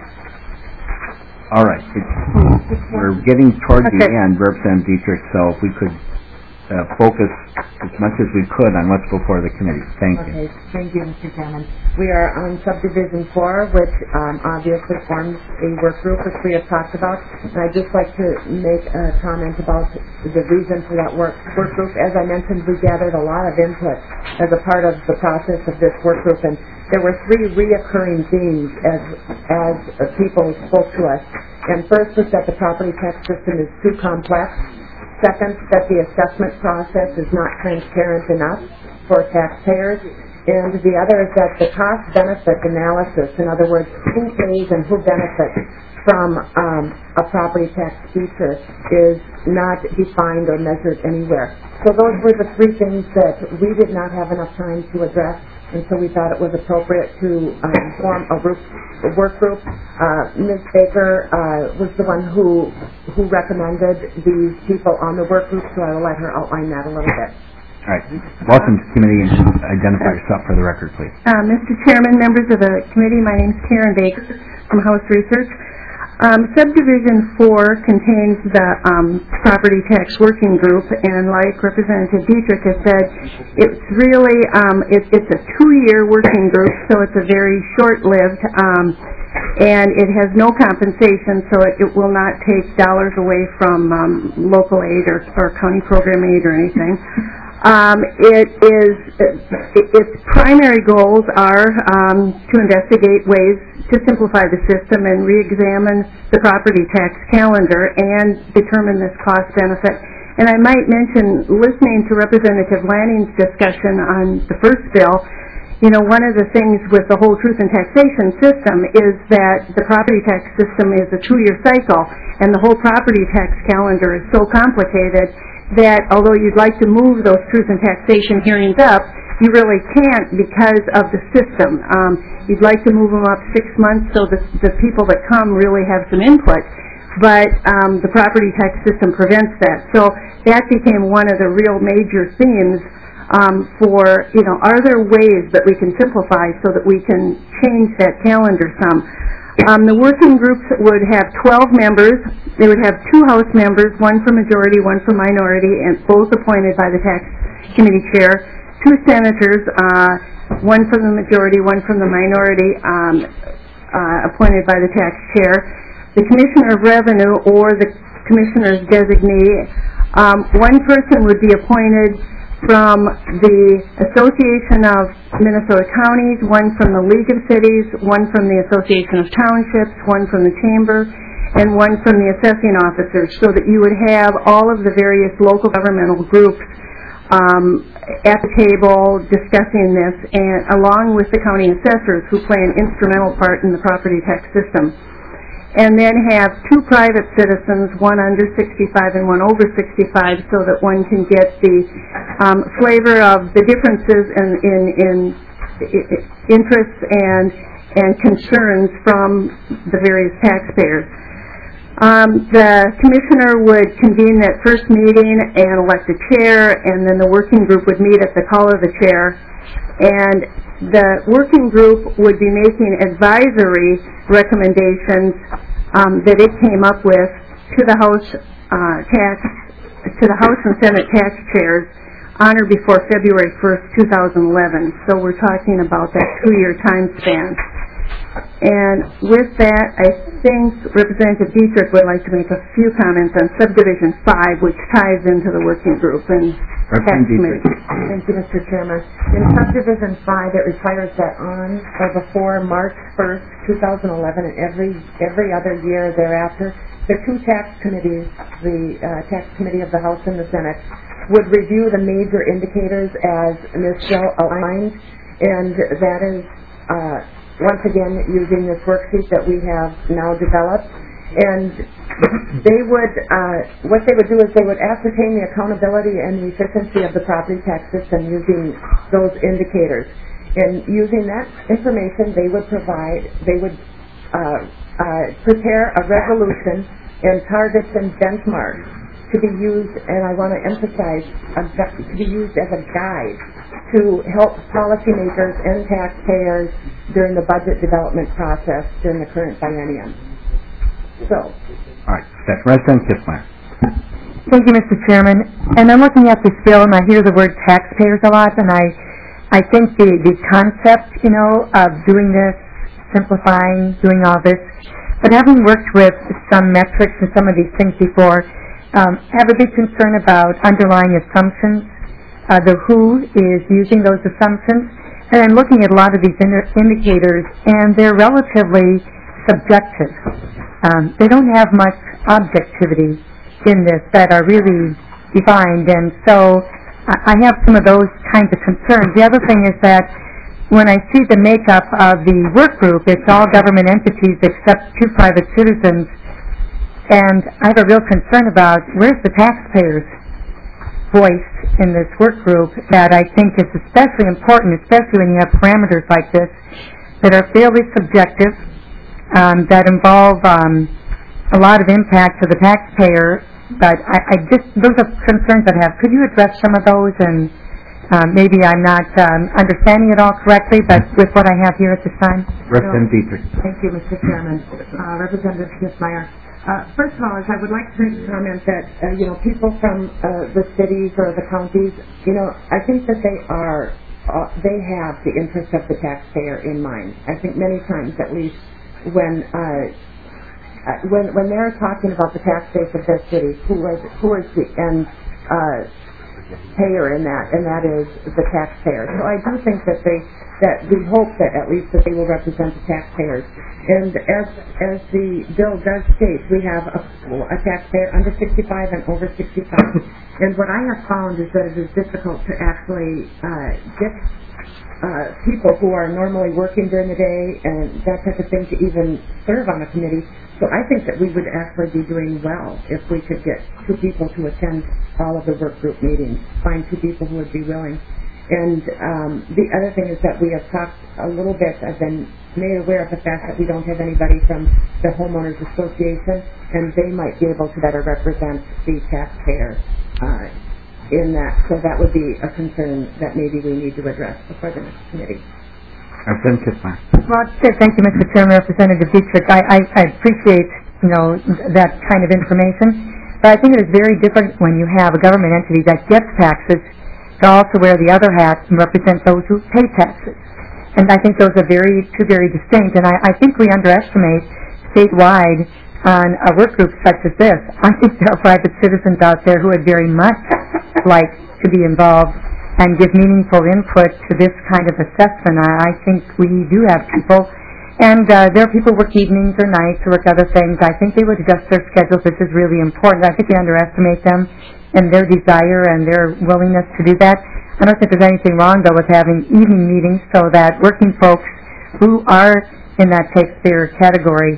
All right. It's, we're getting toward okay. the end, Representative Dietrich, so if we could uh, focus as much as we could on what's before the committee. Thank okay. you. Thank you, Mister Chairman. We are on subdivision four, which um, obviously forms a work group, which we have talked about. And I'd just like to make a comment about the reason for that work, work group. As I mentioned, we gathered a lot of input as a part of the process of this work group, and there were three reoccurring themes as, as people spoke to us. And first was that the property tax system is too complex. Second, that the assessment process is not transparent enough for taxpayers. And the other is that the cost-benefit analysis, in other words, who pays and who benefits from um, a property tax feature, is not defined or measured anywhere. So those were the three things that we did not have enough time to address, and so we thought it was appropriate to um, form a, group, a work group. Uh, Miz Baker uh, was the one who who recommended these people on the work group, so I will let her outline that a little bit. All right. Welcome to the committee, and identify yourself for the record, please. Uh, Mister Chairman, members of the committee, my name is Karen Baker from House Research. Um, Subdivision four contains the um, property tax working group, and like Representative Dietrich has said, it's really um, it, it's a two-year working group, so it's a very short-lived, um, and it has no compensation, so it, it will not take dollars away from um, local aid or, or county program aid or anything. Um, it is it, its primary goals are um, to investigate ways to simplify the system and re-examine the property tax calendar and determine this cost benefit. And I might mention, listening to Representative Lanning's discussion on the first bill, you know, one of the things with the whole truth in taxation system is that the property tax system is a two-year cycle, and the whole property tax calendar is so complicated that although you'd like to move those truth in taxation hearings up, you really can't because of the system. Um, you'd like to move them up six months so that the people that come really have some input, but um, the property tax system prevents that. So that became one of the real major themes um, for, you know, are there ways that we can simplify so that we can change that calendar some? Um, the working groups would have twelve members. They would have two House members, one for majority, one for minority, and both appointed by the tax committee chair. Two senators, uh, one from the majority, one from the minority, um, uh, appointed by the tax chair. The Commissioner of Revenue or the Commissioner's designee. Um, one person would be appointed from the Association of Minnesota Counties, one from the League of Cities, one from the Association of Townships, one from the Chamber, and one from the assessing officers, so that you would have all of the various local governmental groups um, at the table discussing this, and along with the county assessors, who play an instrumental part in the property tax system. and then have two private citizens, one under sixty-five and one over sixty-five, so that one can get the um, flavor of the differences in, in, in interests and, and concerns from the various taxpayers. Um, the commissioner would convene that first meeting and elect a chair, and then the working group would meet at the call of the chair, and the working group would be making advisory recommendations um, that it came up with to the House uh, tax, to the House and Senate tax chairs on or before February first, two thousand eleven. So we're talking about that two-year time span. And with that, I think Representative Dietrich would like to make a few comments on subdivision five, which ties into the working group and tax committee. Thank you, Mister Chairman. In subdivision five, it requires that on or before March first, two thousand eleven, and every every other year thereafter, the two tax committees, the uh, tax committee of the House and the Senate, would review the major indicators as Miz Gill outlined, and that is uh, once again using this worksheet that we have now developed. And they would, uh, what they would do is they would ascertain the accountability and the efficiency of the property tax system using those indicators. And using that information, they would provide, they would uh, uh, prepare a resolution and targets and benchmarks to be used, and I want to emphasize, uh, to be used as a guide to help policymakers and taxpayers during the budget development process during the current biennium. So. All right, that's Representative Kissmeyer. Thank you, Mister Chairman. And I'm looking at this bill, and I hear the word taxpayers a lot, and I, I think the, the concept, you know, of doing this, simplifying, doing all this, but having worked with some metrics and some of these things before, um, I have a big concern about underlying assumptions. Uh, the who is using those assumptions, and I'm looking at a lot of these in- indicators, and they're relatively subjective. Um, they don't have much objectivity in this that are really defined, and so I, I have some of those kinds of concerns. The other thing is that when I see the makeup of the work group, it's all government entities except two private citizens, and I have a real concern about where's the taxpayers' voice in this work group that I think is especially important, especially when you have parameters like this that are fairly subjective, um, that involve um, a lot of impact to the taxpayer. But I, I just, those are concerns I have. Could you address some of those? And uh, maybe I'm not um, understanding it all correctly, but with what I have here at this time. Representative Dietrich. Thank you, Mister Chairman. Uh, Representative Kissmeyer. Uh, first of all, is I would like to make a comment that, uh, you know, people from uh, the cities or the counties, you know, I think that they are, uh, they have the interest of the taxpayer in mind. I think many times, at least, when, uh, uh, when, when they're talking about the tax base of their city, who is, who is the end, uh, payer in that, and that is the taxpayer. So I do think that they, that we hope that at least that they will represent the taxpayers. And as as the bill does state, we have a, a taxpayer under sixty-five and over sixty-five. And what I have found is that it is difficult to actually uh, get uh, people who are normally working during the day and that type of thing to even serve on a committee. So I think that we would actually be doing well if we could get two people to attend all of the work group meetings, find two people who would be willing. And um, the other thing is that we have talked a little bit, I've been made aware of the fact that we don't have anybody from the Homeowners Association, and they might be able to better represent the taxpayer uh, in that. So that would be a concern that maybe we need to address before the next committee. Representative Kissmeyer. Well, thank you, Mister Chairman, Representative Dietrich. I, I, I appreciate, you know, that kind of information, but I think it is very different when you have a government entity that gets taxes to also wear the other hat and represent those who pay taxes. And I think those are very, two very distinct, and I, I think we underestimate statewide on a work group such as this. I think there are private citizens out there who would very much like to be involved and give meaningful input to this kind of assessment. I, I think we do have people, and uh, there are people who work evenings or nights or work other things. I think they would adjust their schedules. This is really important. I think we underestimate them and their desire and their willingness to do that. I don't think there's anything wrong, though, with having evening meetings so that working folks who are in that taxpayer category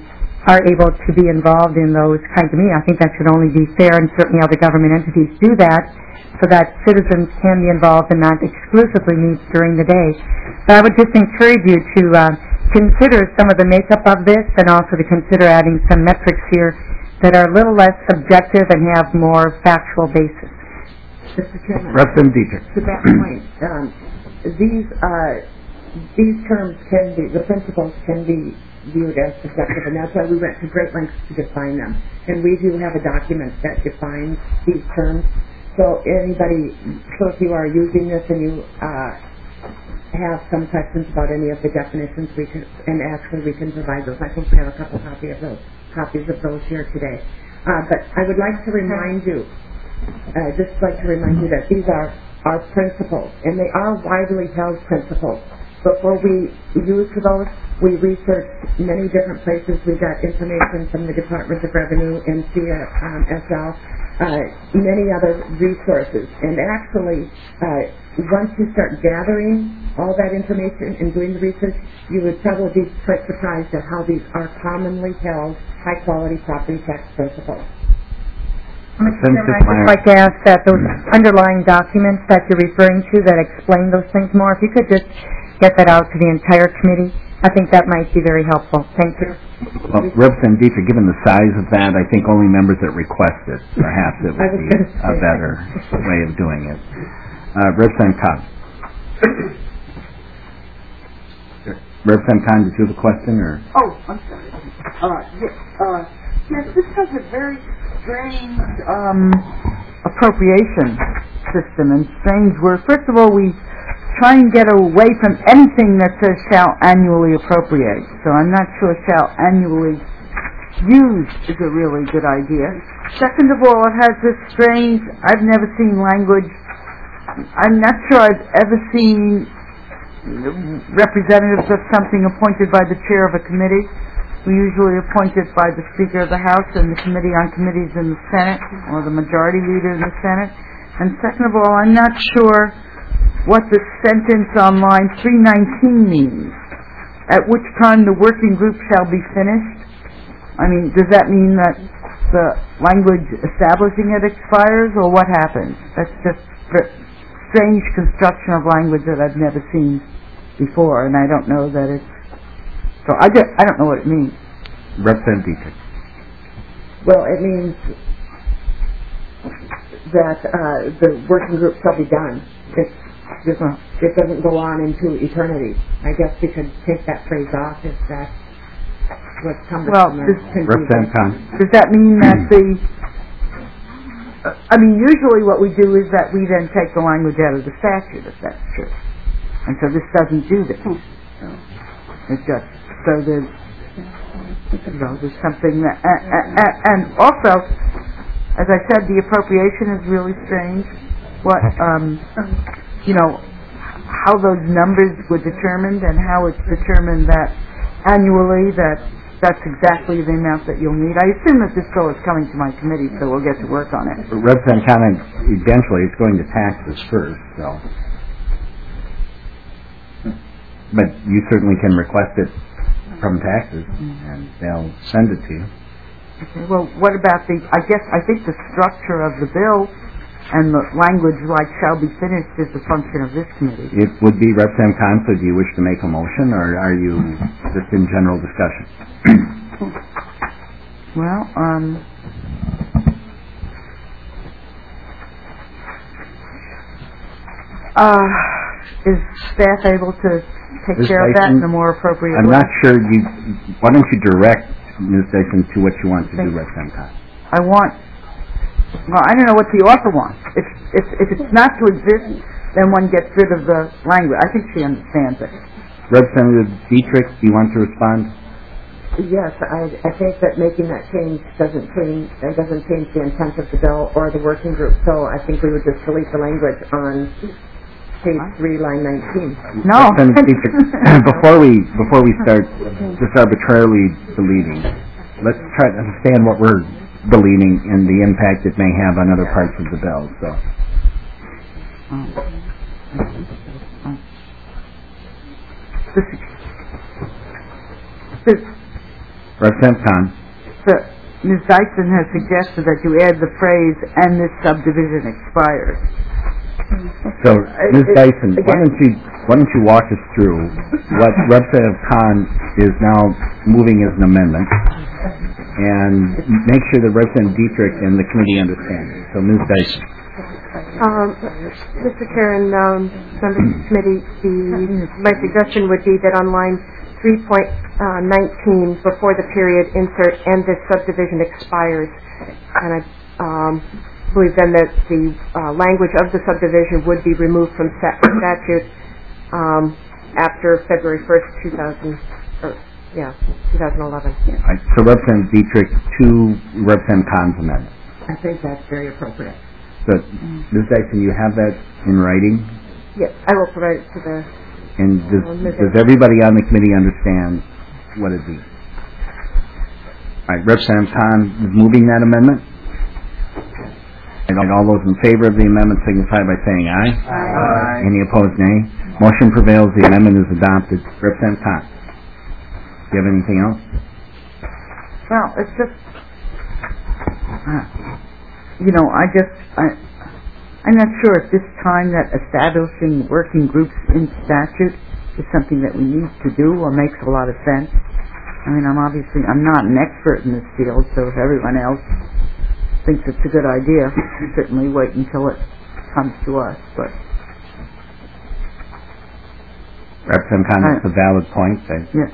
are able to be involved in those kinds of meetings. I think that should only be fair, and certainly other government entities do that, so that citizens can be involved and not exclusively meet during the day. But I would just encourage you to uh, consider some of the makeup of this, and also to consider adding some metrics here that are a little less subjective and have more factual basis. Mister Chairman. Representative Dietrich. To that point, um, these uh, these terms can be, the principles can be viewed as subjective, and that's why we went to great lengths to define them. And we do have a document that defines these terms. So anybody, so if you are using this and you uh, have some questions about any of the definitions, we can, and actually we can provide those. I think we have a couple copies of those, copies of those here today. Uh, but I would like to remind you, uh, just like to remind you that these are our principles, and they are widely held principles. Before we use those, we researched many different places. We got information from the Department of Revenue and C S L, uh, many other resources. And actually, uh, once you start gathering all that information and doing the research, you would probably be quite surprised at how these are commonly held high-quality property tax principles. Mister Chairman, I'd just like to ask that those underlying documents that you're referring to that explain those things more, if you could just get that out to the entire committee, I think that might be very helpful. Thank you. Well, Representative Dietrich, given the size of that, I think only members that request it, perhaps it would be a better way of doing it. Uh, Representative Cobb. Representative Cobb, did you have a question, or? Oh, I'm sorry. Uh, yes, uh, yes, this has a very strange um, appropriation system, and strange word. First of all, we try and get away from anything that says shall annually appropriate. So I'm not sure shall annually use is a really good idea. Second of all, it has this strange, I've never seen language, I'm not sure I've ever seen representatives of something appointed by the chair of a committee. We usually appoint it by the Speaker of the House and the Committee on Committees in the Senate, or the Majority Leader in the Senate. And second of all, I'm not sure what the sentence on line three nineteen means, at which time the working group shall be finished. I mean, does that mean that the language establishing it expires, or what happens? That's just a strange construction of language that I've never seen before, and I don't know that it's... So I, just, I don't know what it means. Representative Dietrich. Well, it means that uh, the working group shall be done. It's It, it doesn't go on into eternity. I guess we could take that phrase off if that's what's cumbersome. Well, does, does that mean that the... Uh, I mean, usually what we do is that we then take the language out of the statute, if that's true. And so this doesn't do this. So it's just... So there's... You know, there's something that... Uh, uh, uh, and also, as I said, the appropriation is really strange. What... Um, you know, how those numbers were determined and how it's determined that annually that that's exactly the amount that you'll need. I assume that this bill is coming to my committee, so we'll get to work on it. Representative Conant, eventually it's going to taxes first, so. But you certainly can request it from taxes, and they'll send it to you. Okay, well, what about the, I guess, I think the structure of the bill and the language like shall be finished is a function of this committee. It would be Representative Kahn, so do you wish to make a motion, or are you just in general discussion? Well, um... Uh, is staff able to take Miz care of that Dyson, in a more appropriate I'm way? not sure you, why don't you direct Miz Dyson to what you want to do, Representative Kahn? I want Well, I don't know what the author wants. If, if if it's not to exist, then one gets rid of the language. I think she understands it. Representative Dietrich, do you want to respond? Yes, I, I think that making that change doesn't change uh, doesn't change the intent of the bill or the working group. So I think we would just delete the language on page three, line nineteen. No. Representative Dietrich, before we before we start just arbitrarily deleting, let's try to understand what we're deleting and the impact it may have on other parts of the bill. So, this, this, Representative Khan. So, Miz Dyson has suggested that you add the phrase, "and this subdivision expires." So, Miz Dyson, why don't you why don't you walk us through what Representative Khan is now moving as an amendment, and make sure that Representative Dietrich and the committee understand it. So, Miz Dyson. Um, Mister Chair and um, members of the committee, the, my suggestion would be that on line three point nineteen, before the period, insert "and this subdivision expires," and I um, believe then that the uh, language of the subdivision would be removed from stat- statute um, after February first, two thousand, or, yeah, twenty eleven. All right, so Representative Dietrich to Representative Khan's amendment. I think that's very appropriate. So, Miz Dyson, you have that in writing? Yes, I will provide it to the... And does, uh, does everybody on the committee understand what it means? All right, Representative Khan is moving that amendment. And all those in favor of the amendment signify by saying aye. Aye. Any opposed, nay. Motion prevails. The amendment is adopted. Representative Khan, do you have anything else? Well, it's just, you know, I just, I, I'm not sure at this time that establishing working groups in statute is something that we need to do or makes a lot of sense. I mean, I'm obviously, I'm not an expert in this field, so if everyone else thinks it's a good idea, certainly wait until it comes to us, but... Representative Khan, that's a valid point. I, yes.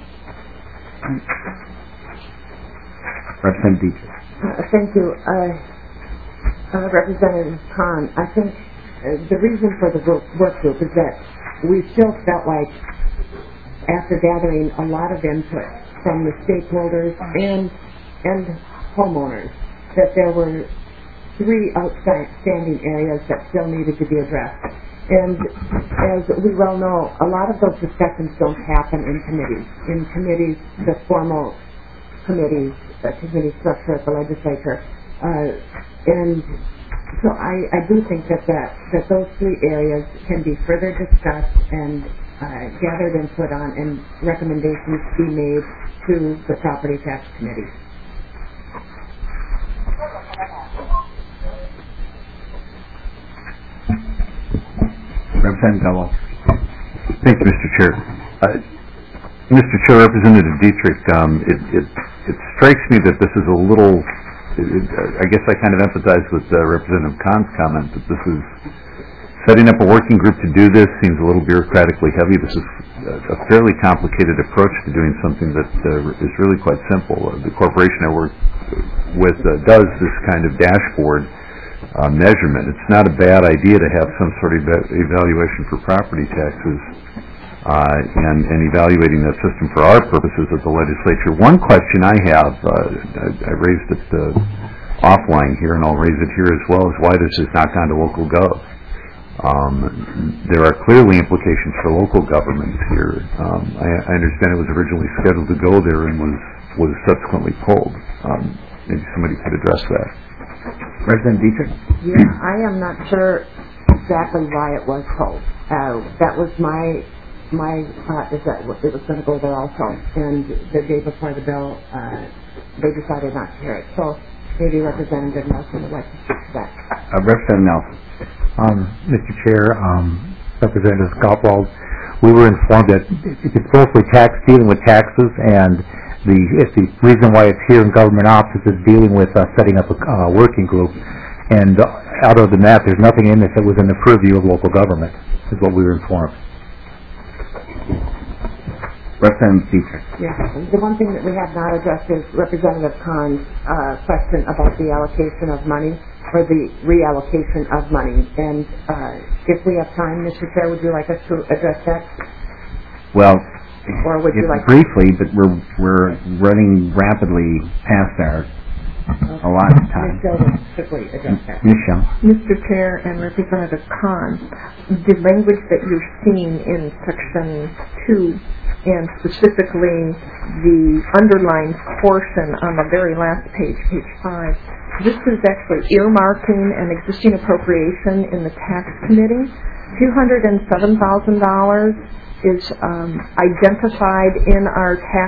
Representative Dietrich. Uh, thank you. Uh, uh, Representative Khan, I think uh, the reason for the work, work group is that we still felt like, after gathering a lot of input from the stakeholders and and homeowners, that there were three outstanding areas that still needed to be addressed. And as we well know, a lot of those discussions don't happen in committees. In committees, the formal committees, the committee structure at the legislature. Uh, and so I, I do think that, that that those three areas can be further discussed and uh, gathered input on, and recommendations be made to the Property Tax Committee. Representative Gallo. Thank you, Mister Chair. Uh, Mister Chair, Representative Dietrich, um, it, it, it strikes me that this is a little, it, it, I guess I kind of empathize with uh, Representative Khan's comment that this is, setting up a working group to do this seems a little bureaucratically heavy. This is a, a fairly complicated approach to doing something that uh, is really quite simple. Uh, the corporation I work with uh, does this kind of dashboard Uh, measurement. It's not a bad idea to have some sort of eva- evaluation for property taxes uh, and, and evaluating that system for our purposes at the legislature. One question I have, uh, I, I raised it uh, offline here, and I'll raise it here as well, is why this has not gone to local gov. Um, there are clearly implications for local governments here. Um, I, I understand it was originally scheduled to go there and was, was subsequently pulled. Um, maybe somebody could address that. Representative Dietrich? Yeah, I am not sure exactly why it was pulled. Uh, that was my my thought, is that it was going to go there also. And the day before the bill, uh, they decided not to hear it. So maybe Representative Nelson would like to speak to that. Uh, Representative Nelson. Um, Mister Chair, um, Representative Gottwald, we were informed that it's mostly tax, dealing with taxes, and The, if the reason why it's here in government office is dealing with uh, setting up a uh, working group, and uh, other than that, there's nothing in this that was in the purview of local government, is what we were informed. Representative Dietrich. Yeah. The one thing that we have not addressed is Representative Khan's uh, question about the allocation of money, or the reallocation of money. And uh, if we have time, Mister Chair, would you like us to address that? Well, Or would you like briefly, but we're we're running rapidly past our okay. allotted time. Miz Shell will quickly address that. Miz Shell. Mister Chair and Representative Khan, the language that you're seeing in section two, and specifically the underlined portion on the very last page, page five, this is actually earmarking an existing appropriation in the tax committee. two hundred seven thousand dollars is um, identified in our tax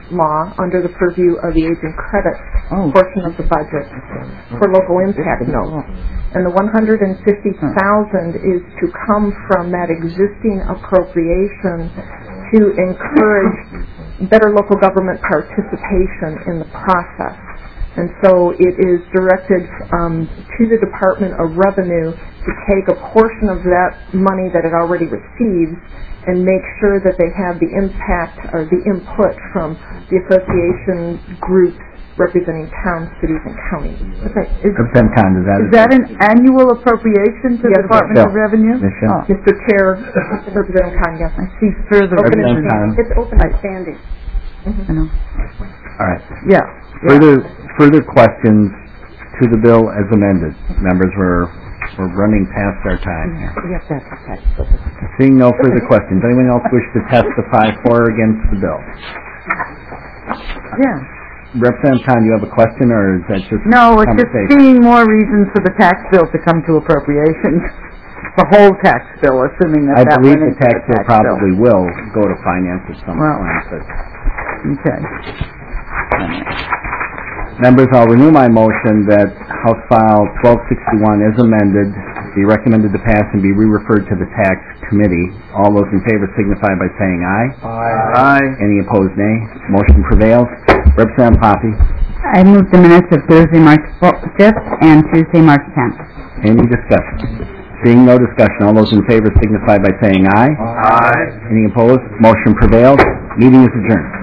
law under the purview of the aging credit Oh. portion of the budget for local impact notes. And the one hundred fifty thousand dollars is to come from that existing appropriation to encourage better local government participation in the process. And so it is directed um, to the Department of Revenue to take a portion of that money that it already receives and make sure that they have the impact or the input from the association groups representing towns, cities, and counties. Okay. Is, Representative Khan, is that... is that an annual appropriation to the Yes, Department of Bill. Revenue? Michelle? Oh, Mister Chair, Representative Khan, yes. I see further. Open and Representative Khan. It's open and standing. I know. All right. Yeah. yeah. Further, further questions to the bill as amended? Members, we're, we're running past our time here. We have to have the tax bill. Seeing no further questions, anyone else wish to testify for or against the bill? Yeah. Representative Khan, do you have a question, or is that just No, it's just conversation? seeing more reasons for the tax bill to come to appropriations. The whole tax bill, assuming that I that believe went the into tax bill probably will go to finance at some Well. point, but... Okay. Members, I'll renew my motion that House File twelve sixty-one as amended be recommended to pass and be re-referred to the Tax Committee. All those in favor signify by saying aye. Aye. Aye. Any opposed, nay. Motion prevails. Representative Poppy. I move the minutes of Thursday, March fifth and Tuesday, March tenth. Any discussion? Seeing no discussion, all those in favor signify by saying aye. Aye. Any opposed? Motion prevails. Meeting is adjourned.